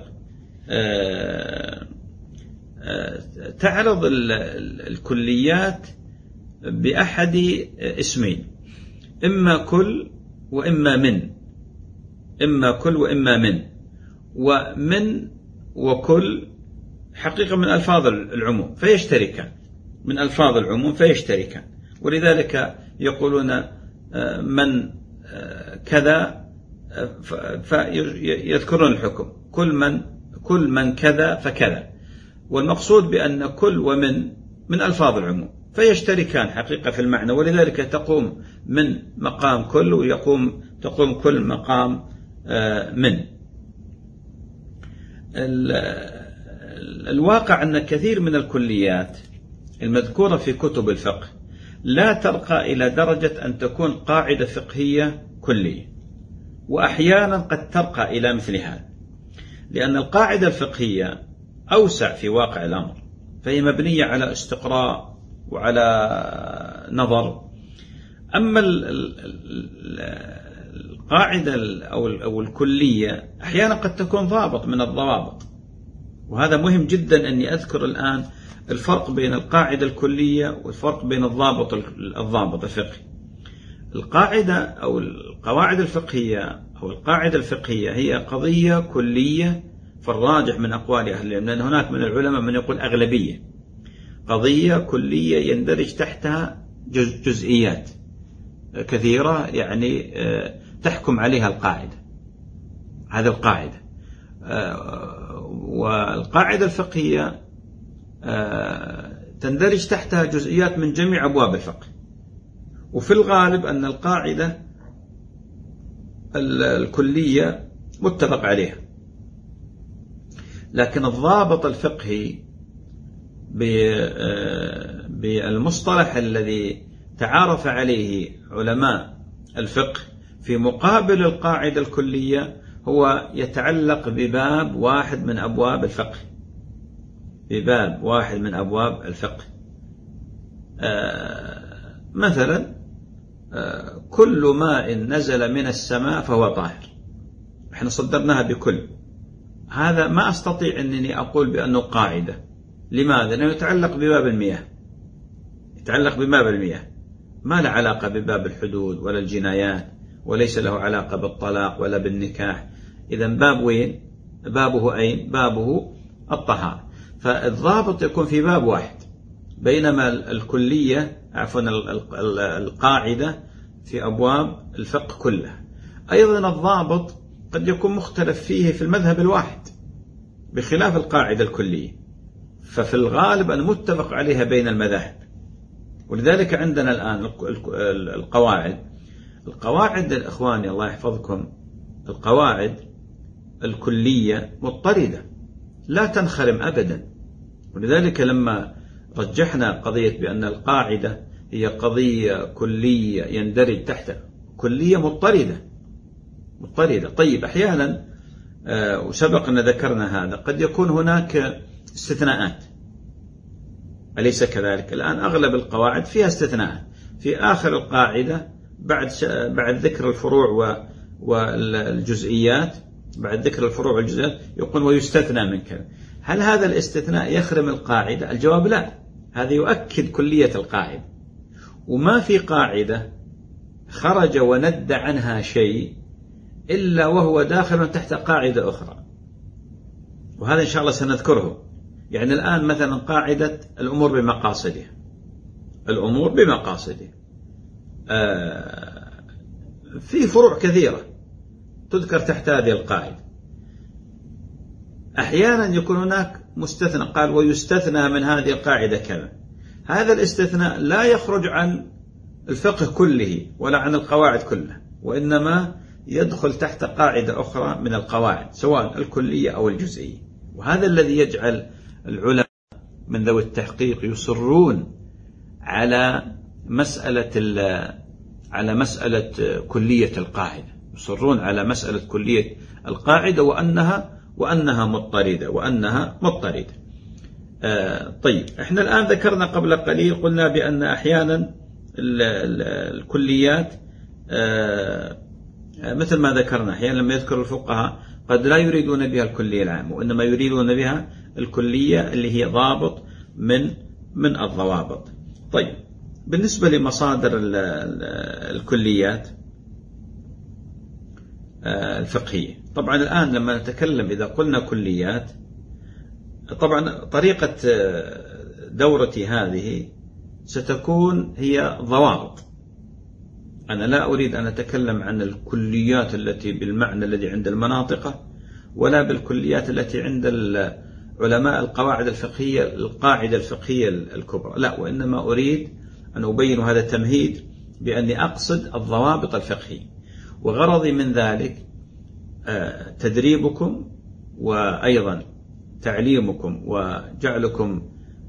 تعرض الكليات بأحد اسمين، إما كل وإما من، إما كل وإما من، ومن وكل حقيقة من ألفاظ العموم فيشتركان، من ألفاظ العموم فيشتركان، ولذلك يقولون من كذا فيذكرون الحكم كل من كل من كذا فكذا، والمقصود بأن كل ومن من ألفاظ العموم فيشتركان حقيقة في المعنى، ولذلك تقوم من مقام كل ويقوم تقوم كل مقام من. الواقع أن كثير من الكليات المذكورة في كتب الفقه لا ترقى إلى درجة أن تكون قاعدة فقهية كلية، وأحيانا قد ترقى إلى مثل هذا، لأن القاعدة الفقهية أوسع في واقع الأمر، فهي مبنية على استقراء وعلى نظر. أما القاعدة أو الكلية أحيانا قد تكون ضابط من الضوابط، وهذا مهم جدا أني أذكر الآن الفرق بين القاعدة الكلية والفرق بين الضابط الضابط الفقهي. القاعدة أو القواعد الفقهية أو القاعدة الفقهية هي قضية كلية في الراجح من أقوال أهل العلم، لأن هناك من العلماء من يقول أغلبية، قضية كلية يندرج تحتها جزئيات كثيرة يعني تحكم عليها القاعدة، هذا القاعدة. والقاعدة الفقهية تندرج تحتها جزئيات من جميع أبواب الفقه، وفي الغالب أن القاعدة الكلية متفق عليها، لكن الضابط الفقهي بالمصطلح الذي تعارف عليه علماء الفقه في مقابل القاعدة الكلية هو يتعلق بباب واحد من أبواب الفقه، بباب واحد من أبواب الفقه. مثلا كل ماء نزل من السماء فهو طاهر، احنا صدرناها بكل، هذا ما أستطيع أنني أقول بأنه قاعدة. لماذا؟ لأنه يتعلق بباب المياه، يتعلق بباب المياه، ما له علاقة بباب الحدود ولا الجنايات، وليس له علاقة بالطلاق ولا بالنكاح. إذن باب وين؟ بابه أين؟ بابه الطهارة. فالضابط يكون في باب واحد، بينما الكلية عفوا القاعدة في أبواب الفقه كلها. أيضا الضابط قد يكون مختلف فيه في المذهب الواحد بخلاف القاعدة الكلية، ففي الغالب أن متفق عليها بين المذاهب. ولذلك عندنا الآن القواعد القواعد الإخواني الله يحفظكم، القواعد الكلية مضطردة لا تنخرم أبدا. ولذلك لما رجحنا قضية بأن القاعدة هي قضية كلية يندرج تحت كلية مضطردة مضطردة. طيب أحيانا وسبق أن ذكرنا هذا قد يكون هناك استثناءات، أليس كذلك؟ الآن أغلب القواعد فيها استثناءات، في آخر القاعدة بعد بعد ذكر الفروع والجزئيات، بعد ذكر الفروع والجزئيات يقول ويستثنى من كذا. هل هذا الاستثناء يخرم القاعدة؟ الجواب لا، هذا يؤكد كلية القاعدة. وما في قاعدة خرج وند عنها شيء إلا وهو داخل تحت قاعدة أخرى، وهذا إن شاء الله سنذكره. يعني الآن مثلا قاعدة الأمور بمقاصدها، الأمور بمقاصدها آه في فروع كثيرة تذكر تحت هذه القاعدة. أحيانا يكون هناك مستثنى، قال ويستثنى من هذه القاعدة كذا. هذا الاستثناء لا يخرج عن الفقه كله ولا عن القواعد كلها، وإنما يدخل تحت قاعدة أخرى من القواعد سواء الكلية أو الجزئية. وهذا الذي يجعل العلماء من ذوي التحقيق يصرون على مسألة على مسألة كلية القاعدة، يصرون على مسألة كلية القاعدة وأنها وأنها مضطردة وأنها مضطردة. آه طيب، احنا الآن ذكرنا قبل قليل قلنا بأن أحيانا ال ال الكليات آه مثل ما ذكرنا أحيانا لما يذكر الفقهاء قد لا يريدون بها الكلية العامة، وإنما يريدون بها الكلية اللي هي ضابط من من الضوابط. طيب، بالنسبة لمصادر الكليات الفقهية، طبعا الآن لما نتكلم إذا قلنا كليات، طبعا طريقة دورتي هذه ستكون هي ضوابط. أنا لا أريد أن أتكلم عن الكليات التي بالمعنى الذي عند المناطق، ولا بالكليات التي عند علماء القواعد الفقهية القاعدة الفقهية الكبرى، لا، وإنما أريد أن أبين هذا التمهيد بأني أقصد الضوابط الفقهية. وغرضي من ذلك تدريبكم وأيضا تعليمكم وجعلكم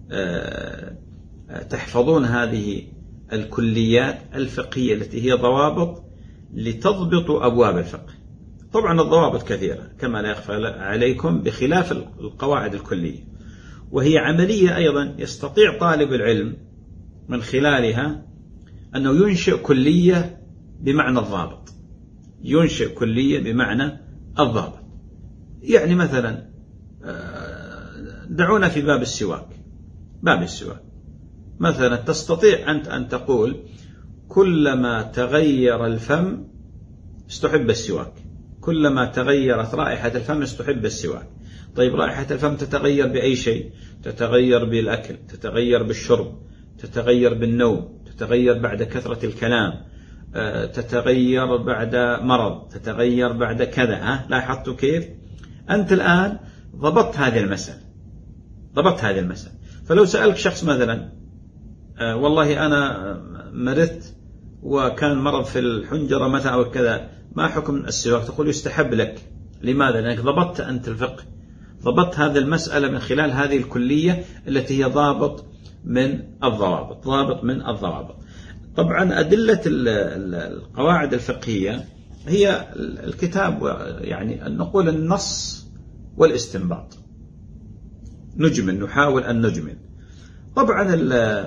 تحفظون هذه الكليات الفقهية التي هي ضوابط لتضبطوا أبواب الفقه. طبعا الضوابط كثيرة كما لا يخفى عليكم بخلاف القواعد الكلية، وهي عملية أيضا يستطيع طالب العلم من خلالها أنه ينشئ كلية بمعنى الضابط، ينشئ كلية بمعنى الضابط. يعني مثلا دعونا في باب السواك، باب السواك مثلا تستطيع أنت أن تقول كلما تغير الفم استحب السواك، كلما تغيرت رائحة الفم استحب السواك. طيب، رائحة الفم تتغير بأي شيء؟ تتغير بالأكل، تتغير بالشرب، تتغير بالنوم، تتغير بعد كثرة الكلام، تتغير بعد مرض، تتغير بعد كذا. ها، لاحظتوا كيف؟ أنت الآن ضبطت هذه المسألة، ضبطت هذه المسألة. فلو سألك شخص مثلا آه والله أنا مرضت وكان مرض في الحنجرة مثلا أو كذا، ما حكم السواك؟ تقول يستحب لك. لماذا؟ لأنك ضبطت أنت الفقه، ضبطت هذه المسألة من خلال هذه الكلية التي هي ضابط من الضوابط، ضابط من الضوابط. طبعا أدلة القواعد الفقهية هي الكتاب، يعني نقول النص والاستنباط، نجمل، نحاول أن نجمل. طبعا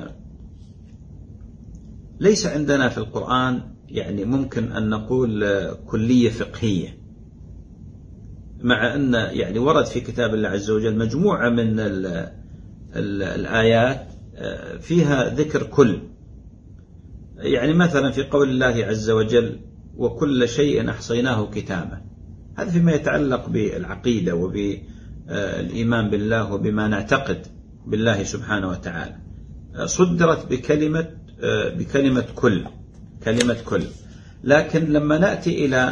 ليس عندنا في القرآن يعني ممكن أن نقول كلية فقهية، مع أن يعني ورد في كتاب الله عز وجل مجموعة من ال ال الآيات فيها ذكر كل. يعني مثلا في قول الله عز وجل وكل شيء أحصيناه كتابا، هذا فيما يتعلق بالعقيدة وبالإيمان بالله وبما نعتقد بالله سبحانه وتعالى، صدرت بكلمة بكلمة كل، كلمة كل. لكن لما نأتي إلى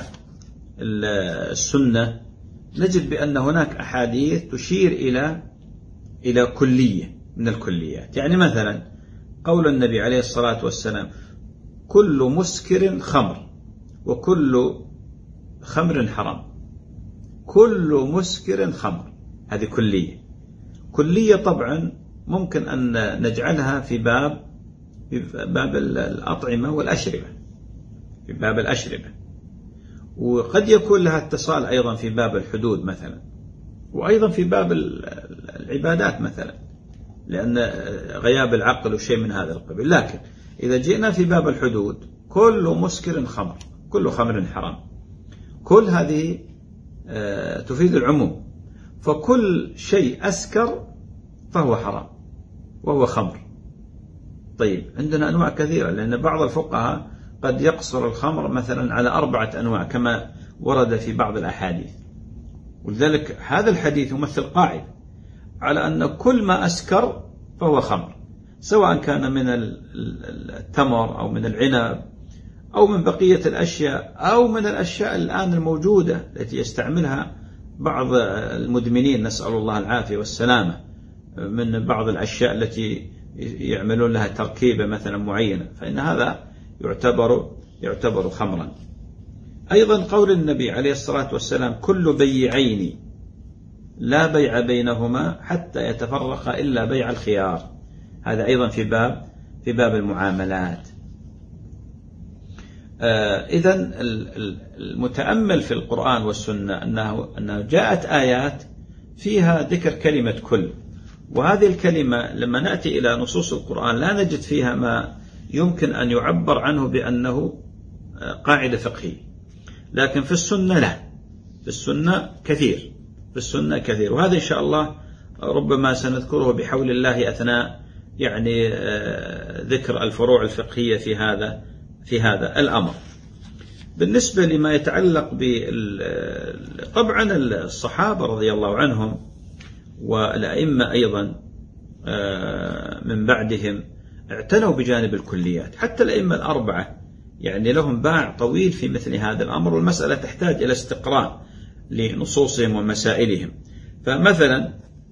السنة نجد بأن هناك أحاديث تشير إلى إلى كلية من الكليات. يعني مثلا قول النبي عليه الصلاة والسلام كل مسكر خمر وكل خمر حرام، كل مسكر خمر، هذه كلية. كلية طبعا ممكن أن نجعلها في باب في باب الأطعمة والأشربة، في باب الأشربة، وقد يكون لها اتصال أيضا في باب الحدود مثلا، وأيضا في باب العبادات مثلا، لأن غياب العقل وشيء من هذا القبيل. لكن إذا جئنا في باب الحدود كل مسكر خمر، كل خمر حرام، كل هذه تفيد العموم، فكل شيء أسكر فهو حرام وهو خمر، طيب عندنا أنواع كثيرة، لأن بعض الفقهاء قد يقصر الخمر مثلا على أربعة أنواع كما ورد في بعض الأحاديث، ولذلك هذا الحديث يمثل قاعدة على أن كل ما أسكر فهو خمر، سواء كان من التمر أو من العنب أو من بقية الأشياء أو من الأشياء الآن الموجودة التي يستعملها بعض المدمنين، نسأل الله العافية والسلامة، من بعض الأشياء التي يعملون لها تركيبة مثلا معينة، فإن هذا يعتبر يعتبر خمرا. أيضا قول النبي عليه الصلاة والسلام: كل بيعين لا بيع بينهما حتى يتفرق إلا بيع الخيار، هذا أيضا في باب في باب المعاملات. آه إذن المتأمل في القرآن والسنة أنه, أنه جاءت آيات فيها ذكر كلمة كل، وهذه الكلمة لما نأتي إلى نصوص القرآن لا نجد فيها ما يمكن أن يعبر عنه بأنه قاعدة فقهية، لكن في السنة لا، في السنة كثير، في السنة كثير، وهذا إن شاء الله ربما سنذكره بحول الله أثناء يعني ذكر الفروع الفقهية في هذا في هذا الأمر. بالنسبة لما يتعلق بال طبعا الصحابة رضي الله عنهم والأئمة أيضا من بعدهم اعتنوا بجانب الكليات، حتى الأئمة الأربعة يعني لهم باع طويل في مثل هذا الأمر، والمسألة تحتاج إلى استقراء لنصوصهم ومسائلهم. فمثلا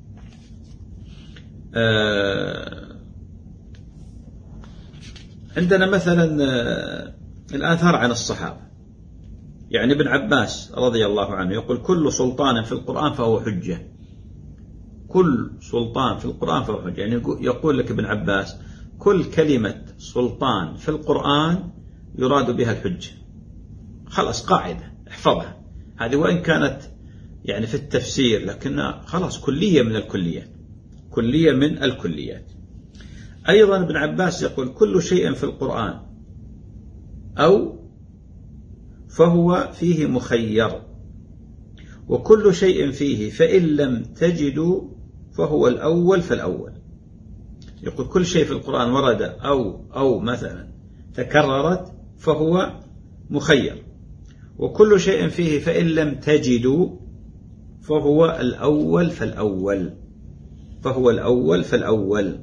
عندنا مثلا الآثار عن الصحابة، يعني ابن عباس رضي الله عنه يقول: كل سلطان في القرآن فهو حجة، كل سلطان في القرآن فهو حجة، يعني يقول لك ابن عباس كل كلمة سلطان في القرآن يراد بها الحجة، خلاص قاعدة احفظها، هذه وإن كانت يعني في التفسير لكنها خلاص كلية من الكليات، كلية من الكليات. أيضا ابن عباس يقول: كل شيء في القرآن أو فهو فيه مخير، وكل شيء فيه فإن لم تجدوا فهو الأول فالأول. يقول كل شيء في القرآن ورد أو أو مثلا تكررت فهو مخير، وكل شيء فيه فإن لم تجدوا فهو الأول فالأول، فهو الأول فالأول.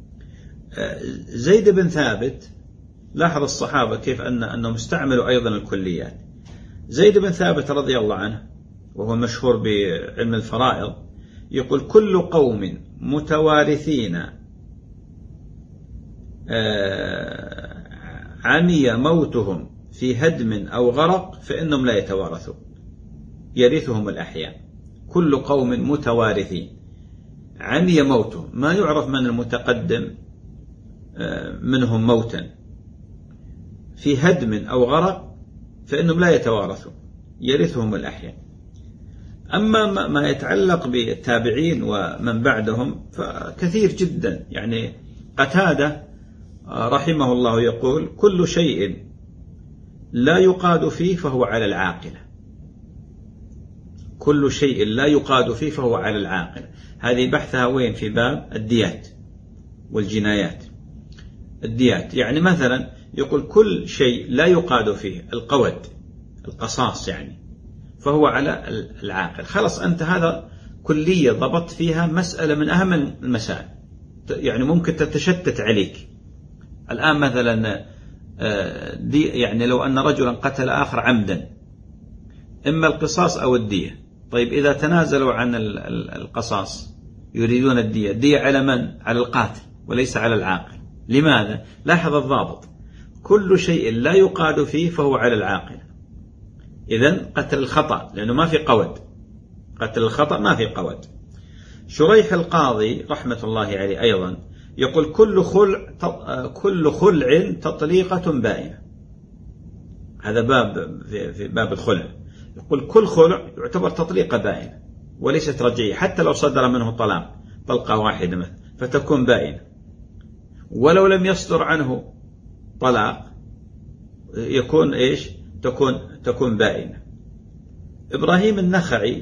زيد بن ثابت، لاحظ الصحابة كيف أن أنهم استعملوا أيضا الكليات. زيد بن ثابت رضي الله عنه وهو مشهور بعلم الفرائض يقول: كل قوم متوارثين عمي موتهم في هدم أو غرق فإنهم لا يتوارثون، يرثهم الأحياء. كل قوم متوارثين عمي موتهم، ما يعرف من المتقدم منهم موتا، في هدم أو غرق فإنهم لا يتوارثون، يرثهم الأحياء. أما ما يتعلق بالتابعين ومن بعدهم فكثير جدا، يعني قتادة رحمه الله يقول: كل شيء لا يقاد فيه فهو على العاقلة، كل شيء لا يقاد فيه فهو على العاقلة. هذه بحثها وين؟ في باب الديات والجنايات. الديات يعني مثلا يقول كل شيء لا يقاد فيه القود القصاص يعني فهو على العاقل، خلاص أنت هذا كلية ضبط فيها مسألة من أهم المسائل، يعني ممكن تتشتت عليك الآن. مثلا دي يعني لو أن رجلا قتل آخر عمدا، إما القصاص أو الدية. طيب إذا تنازلوا عن القصاص يريدون الدية، الدية على من؟ على القاتل وليس على العاقل. لماذا؟ لاحظ الضابط: كل شيء لا يقاد فيه فهو على العاقل. إذن قتل الخطأ لأنه ما في قود، قتل الخطأ ما في قود. شريح القاضي رحمة الله عليه أيضا يقول: كل خلع كل خلع تطليقة بائنة. هذا باب في باب الخلع، يقول كل خلع يعتبر تطليقة بائنة وليست رجعية، حتى لو صدر منه طلاق طلقة واحدة مثلا فتكون بائنة، ولو لم يصدر عنه طلاق يكون إيش؟ تكون تكون بائنة. إبراهيم النخعي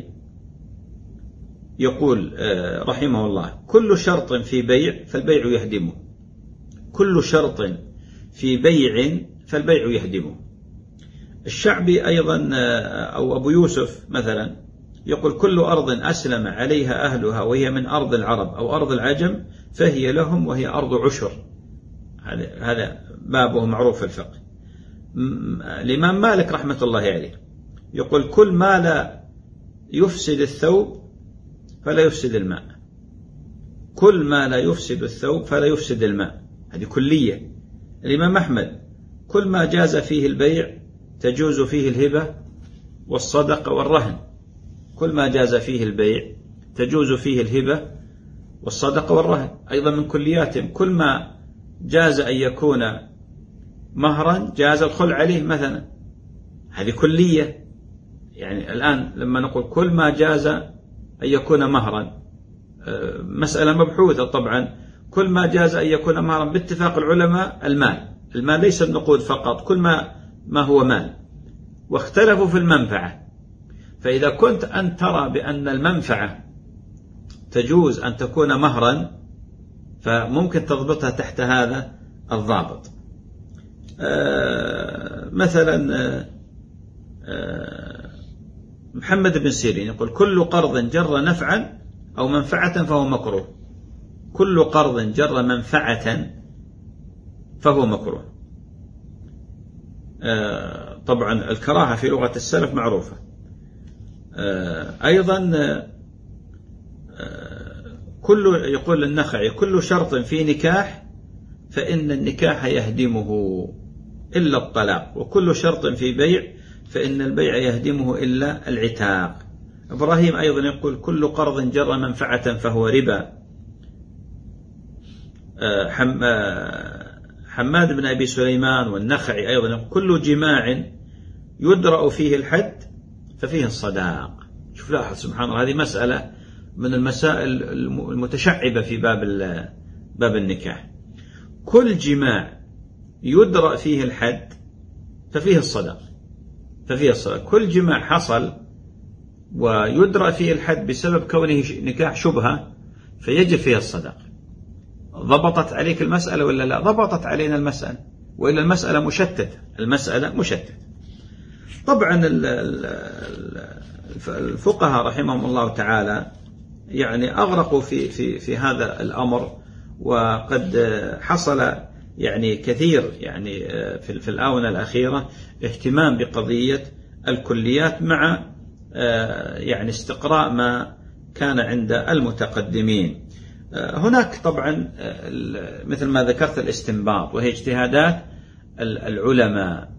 يقول رحمه الله: كل شرط في بيع فالبيع يهدمه، كل شرط في بيع فالبيع يهدمه. الشعبي أيضا أو أبو يوسف مثلا يقول كل أرض أسلم عليها أهلها وهي من أرض العرب أو أرض العجم فهي لهم وهي أرض عشر. هذا بابه معروف في الفقه. الإمام مالك رحمة الله عليه يقول كل ما لا يفسد الثوب فلا يفسد الماء، كل ما لا يفسد الثوب فلا يفسد الماء، هذه كلية. الإمام أحمد كل ما جاز فيه البيع تجوز فيه الهبة والصدقة والرهن، كل ما جاز فيه البيع تجوز فيه الهبة والصدقة والرهن. أيضا من كلياتهم كل ما جاز أن يكون مهرا جاز الخلع عليه مثلا، هذه كلية. يعني الآن لما نقول كل ما جاز أن يكون مهرا، مسألة مبحوثة طبعا. كل ما جاز أن يكون مهرا باتفاق العلماء المال، المال ليس النقود فقط، كل ما ما هو مال. واختلفوا في المنفعة، فإذا كنت أن ترى بأن المنفعة تجوز أن تكون مهرا فممكن تضبطها تحت هذا الضابط. آه مثلا آه محمد بن سيرين يقول كل قرض جر نفعا أو منفعة فهو مكروه، كل قرض جر منفعة فهو مكروه. آه طبعا الكراهة في لغة السلف معروفة. آه أيضا آه كل يقول النخعي كل شرط في نكاح فإن النكاح يهدمه إلا الطلاق، وكل شرط في بيع فإن البيع يهدمه إلا العتاق. إبراهيم أيضا يقول كل قرض جر منفعة فهو ربا. حماد بن أبي سليمان والنخعي أيضا يقول كل جماع يدرأ فيه الحد ففيه الصداق. شوف لاحظ سبحان الله، هذه مسألة من المسائل المتشعبة في باب باب النكاح. كل جماع يدرأ فيه الحد ففيه الصداق، ففيه الصداق. كل جماع حصل ويدرأ فيه الحد بسبب كونه نكاح شبهة فيجب فيه الصداق. ضبطت عليك المسألة ولا لا؟ ضبطت علينا المسألة، وإلا المسألة مشتتة، المسألة مشتتة. طبعا الفقهاء رحمهم الله تعالى يعني أغرقوا في في في هذا الأمر، وقد حصل يعني كثير يعني في في الآونة الأخيرة اهتمام بقضية الكليات مع يعني استقراء ما كان عند المتقدمين. هناك طبعا مثل ما ذكرت الاستنباط، وهي اجتهادات العلماء،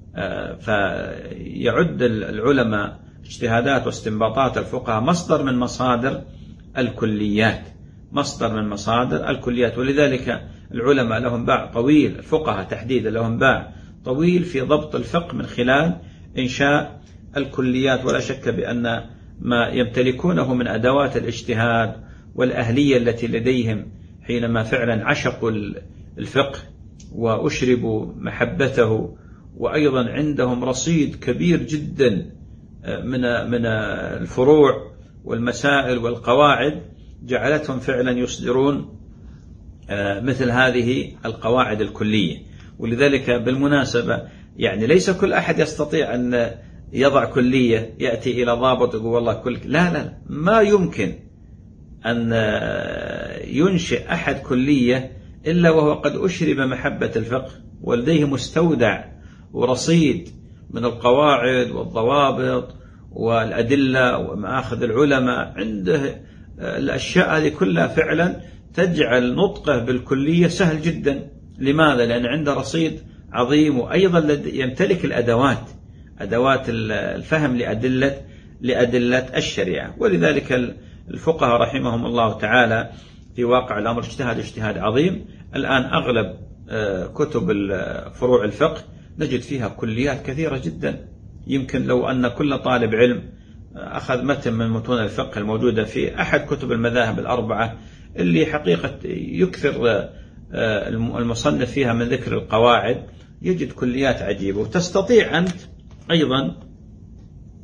فيعد العلماء اجتهادات واستنباطات الفقهاء مصدر من مصادر الكليات، مصدر من مصادر الكليات. ولذلك العلماء لهم باع طويل، الفقهاء تحديدا لهم باع طويل في ضبط الفقه من خلال إنشاء الكليات. ولا شك بأن ما يمتلكونه من أدوات الاجتهاد والأهلية التي لديهم حينما فعلا عشقوا الفقه وأشربوا محبته، وأيضا عندهم رصيد كبير جدا من من الفروع والمسائل والقواعد، جعلتهم فعلا يصدرون مثل هذه القواعد الكلية. ولذلك بالمناسبة يعني ليس كل أحد يستطيع أن يضع كلية يأتي إلى ضابط يقول والله كل لا لا ما يمكن أن ينشئ أحد كلية إلا وهو قد أشرب محبة الفقه ولديه مستودع ورصيد من القواعد والضوابط والأدلة ومآخذ العلماء، عنده الأشياء هذه كلها فعلا تجعل نطقه بالكلية سهل جدا. لماذا؟ لأن عنده رصيد عظيم، وأيضا يمتلك الأدوات، أدوات الفهم لأدلة لأدلة الشريعة. ولذلك الفقهاء رحمهم الله تعالى في واقع الأمر اجتهاد اجتهاد عظيم. الآن أغلب كتب فروع الفقه نجد فيها كليات كثيرة جدا. يمكن لو أن كل طالب علم أخذ متن من متون الفقه الموجودة في أحد كتب المذاهب الأربعة اللي حقيقة يكثر المصنف فيها من ذكر القواعد، يجد كليات عجيبة. وتستطيع أنت أيضا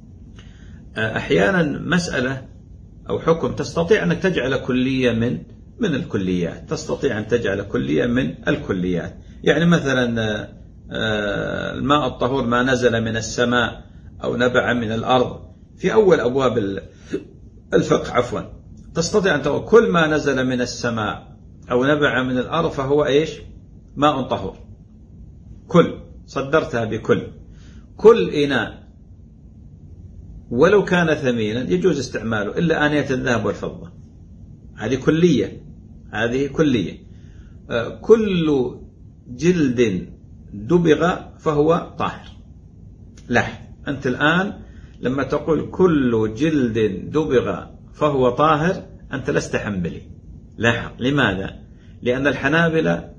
أحيانا مسألة أو حكم تستطيع أنك تجعل كلية من من الكليات، تستطيع أن تجعل كلية من الكليات. يعني مثلا الماء الطهور ما نزل من السماء أو نبع من الأرض في أول أبواب الفقه عفوا، تستطيع أن تقول كل ما نزل من السماء أو نبع من الأرض فهو إيش؟ ماء طهور. كل صدرتها بكل كل إناء ولو كان ثمينا يجوز استعماله إلا آنية الذهب والفضة، هذه كلية، هذه كلية. كل جلد دبغ فهو طاهر. لاحظ أنت الآن لما تقول كل جلد دبغ فهو طاهر أنت لست حنبلي. لاحظ لماذا؟ لأن الحنابلة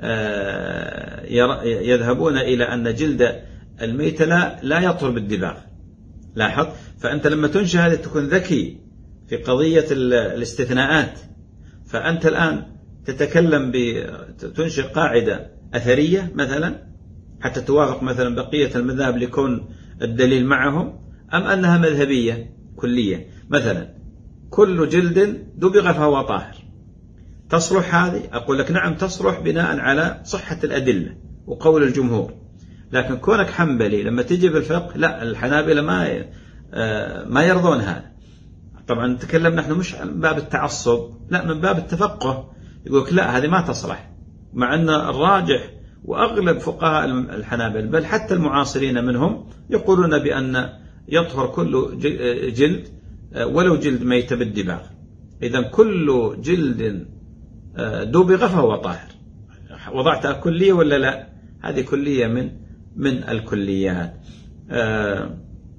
يذهبون إلى أن جلد الميت لا, لا يطهر بالدباغ. لاحظ، فأنت لما تنشئ هذا تكون ذكي في قضية الاستثناءات. فأنت الآن تتكلم بتنشئ قاعدة أثرية مثلا حتى توافق مثلا بقية المذاهب لكون الدليل معهم، أم أنها مذهبية كلية؟ مثلا كل جلد دبغ فهو طاهر، تصلح هذه؟ أقول لك نعم تصلح بناء على صحة الأدلة وقول الجمهور. لكن كونك حنبلي لما تجي بالفقه لا، الحنابلة ما ما يرضون هذا. طبعا نتكلم نحن مش من باب التعصب، لا، من باب التفقه. يقولك لا هذه ما تصلح، مع أن الراجح وأغلب فقهاء الحنابلة بل حتى المعاصرين منهم يقولون بأن يطهر كل جلد ولو جلد ميت بالدباغ. إذن كل جلد دبغ فهو طاهر. وضعتها كلية ولا لا؟ هذه كلية من من الكليات. آآ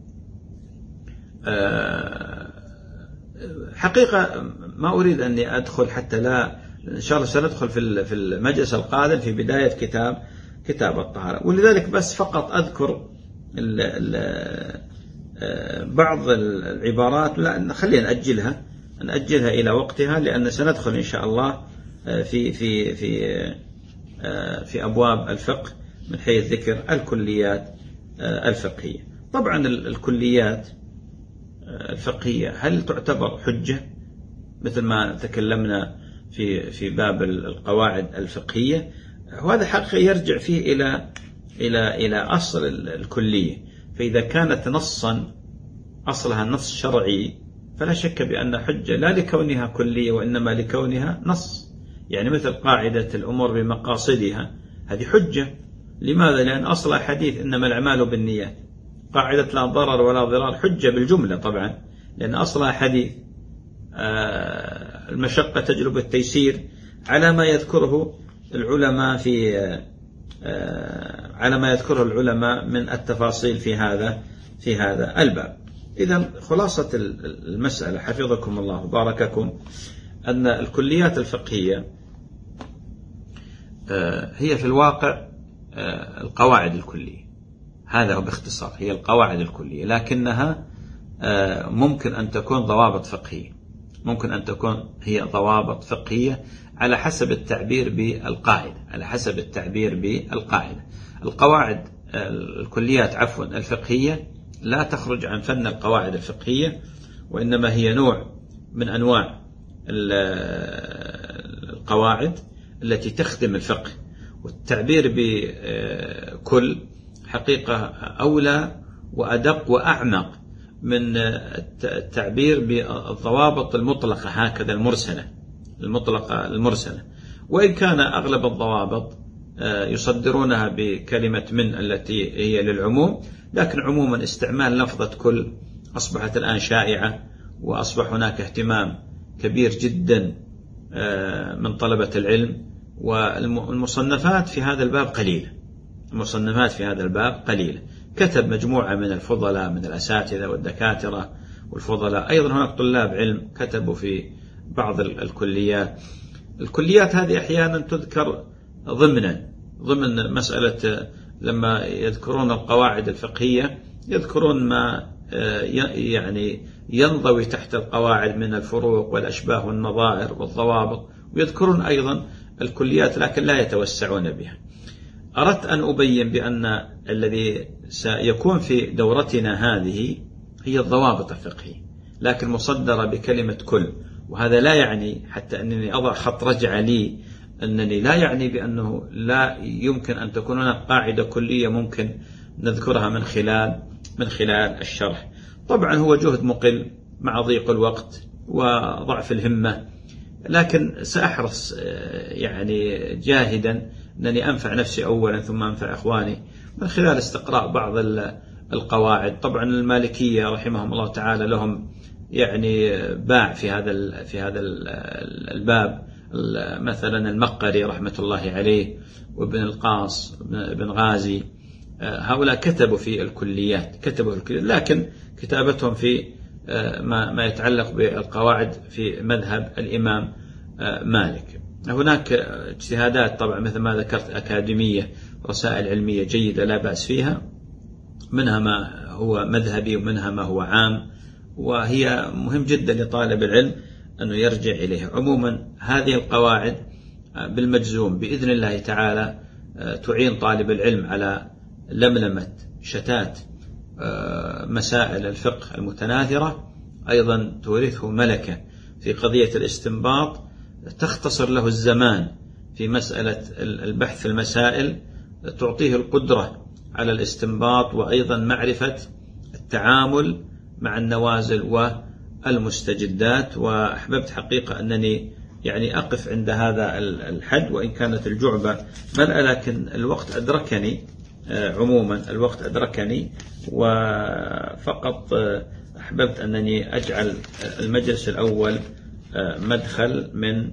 آآ حقيقة ما أريد أني أدخل حتى لا، إن شاء الله سندخل في في المجلس القادم في بداية كتاب كتاب الطهارة. ولذلك بس فقط أذكر ال ال بعض العبارات، لا خلينا نأجلها نأجلها إلى وقتها، لأن سندخل إن شاء الله في في في في أبواب الفقه من حيث ذكر الكليات الفقهية. طبعا الكليات الفقهية هل تعتبر حجة مثل ما تكلمنا في في باب القواعد الفقهية؟ وهذا حقيقة يرجع فيه إلى إلى إلى أصل الكلية. فإذا كانت نصا أصلها نص شرعي فلا شك بأن حجة لا لكونها كلية وإنما لكونها نص. يعني مثل قاعدة الأمور بمقاصدها هذه حجة. لماذا؟ لأن أصلها حديث إنما الأعمال بالنيات. قاعدة لا ضرر ولا ضرار حجة بالجملة طبعا، لأن أصلها حديث المشقة تجلب التيسير على ما يذكره العلماء في على ما يذكره العلماء من التفاصيل في هذا في هذا الباب. إذن خلاصة المسألة حفظكم الله وبارككم أن الكليات الفقهية هي في الواقع القواعد الكلية. هذا باختصار هي القواعد الكلية، لكنها ممكن أن تكون ضوابط فقهية، ممكن أن تكون هي ضوابط فقهية على حسب التعبير بالقاعدة على حسب التعبير بالقاعدة. القواعد الكليات عفوا الفقهية لا تخرج عن فن القواعد الفقهية، وإنما هي نوع من أنواع القواعد التي تخدم الفقه. والتعبير بكل حقيقة أولى وأدق وأعمق من التعبير بالضوابط المطلقة هكذا المرسلة المطلقة المرسلة. وإن كان أغلب الضوابط يصدرونها بكلمة من التي هي للعموم، لكن عموما استعمال لفظة كل أصبحت الآن شائعة، وأصبح هناك اهتمام كبير جدا من طلبة العلم، والمصنفات في هذا الباب قليلة المصنفات في هذا الباب قليلة. كتب مجموعة من الفضلاء من الأساتذة والدكاترة والفضلاء، أيضا هناك طلاب علم كتبوا في بعض الكليات. الكليات هذه أحيانا تذكر ضمنا ضمن مسألة لما يذكرون القواعد الفقهية يذكرون ما يعني ينضوي تحت القواعد من الفروق والأشباه والنظائر والضوابط، ويذكرون أيضا الكليات لكن لا يتوسعون بها. أردت أن أبين بأن الذي سيكون في دورتنا هذه هي الضوابط الفقهية، لكن مصدرة بكلمة كل، وهذا لا يعني حتى أنني أضع خط رجع لي أنني لا يعني بأنه لا يمكن أن تكون هناك قاعدة كلية ممكن نذكرها من خلال من خلال الشرح. طبعا هو جهد مقل مع ضيق الوقت وضعف الهمة، لكن سأحرص يعني جاهدا أنني أنفع نفسي أولا ثم أنفع إخواني من خلال استقراء بعض القواعد. طبعا المالكية رحمهم الله تعالى لهم يعني باع في هذا في هذا الباب، مثلا المقري رحمة الله عليه وابن القاص بن غازي، هؤلاء كتبوا في الكليات كتبوا الكليات لكن كتابتهم في ما يتعلق بالقواعد في مذهب الإمام مالك. هناك اجتهادات طبعا مثل ما ذكرت أكاديمية، رسائل علمية جيدة لا بأس فيها، منها ما هو مذهبي ومنها ما هو عام، وهي مهم جدا لطالب العلم أنه يرجع إليها. عموما هذه القواعد بالمجزوم بإذن الله تعالى تعين طالب العلم على لملمة شتات مسائل الفقه المتناثرة، أيضا تورثه ملكة في قضية الاستنباط، تختصر له الزمان في مسألة البحث في المسائل، تعطيه القدرة على الاستنباط وأيضا معرفة التعامل مع النوازل والمستجدات. وأحببت حقيقة أنني يعني أقف عند هذا الحد وإن كانت الجعبة ملأ، لكن الوقت أدركني، عموما الوقت أدركني، وفقط أحببت أنني أجعل المجلس الأول مدخل من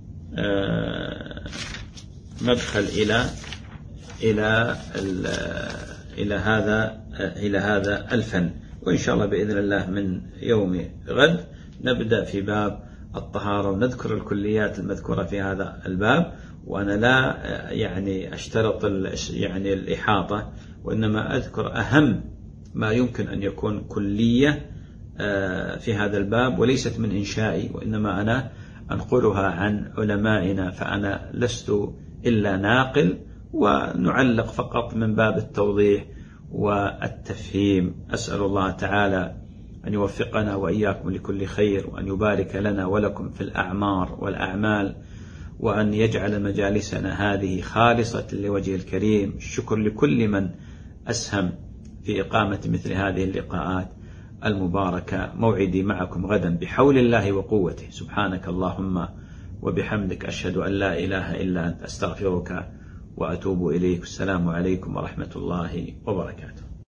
مدخل إلى إلى إلى هذا إلى هذا الفن. وإن شاء الله بإذن الله من يوم غد نبدأ في باب الطهارة ونذكر الكليات المذكورة في هذا الباب. وأنا لا يعني أشترط يعني الإحاطة، وإنما أذكر أهم ما يمكن أن يكون كلية في هذا الباب، وليست من إنشائي وإنما أنا أنقلها عن علمائنا، فأنا لست إلا ناقل، ونعلق فقط من باب التوضيح والتفهيم. أسأل الله تعالى أن يوفقنا وإياكم لكل خير، وأن يبارك لنا ولكم في الأعمار والأعمال، وأن يجعل مجالسنا هذه خالصة لوجه الكريم. الشكر لكل من أسهم في إقامة مثل هذه اللقاءات المباركة. موعدي معكم غدا بحول الله وقوته. سبحانك اللهم وبحمدك، أشهد أن لا إله إلا أنت، أستغفرك وأتوب إليك. السلام عليكم ورحمة الله وبركاته.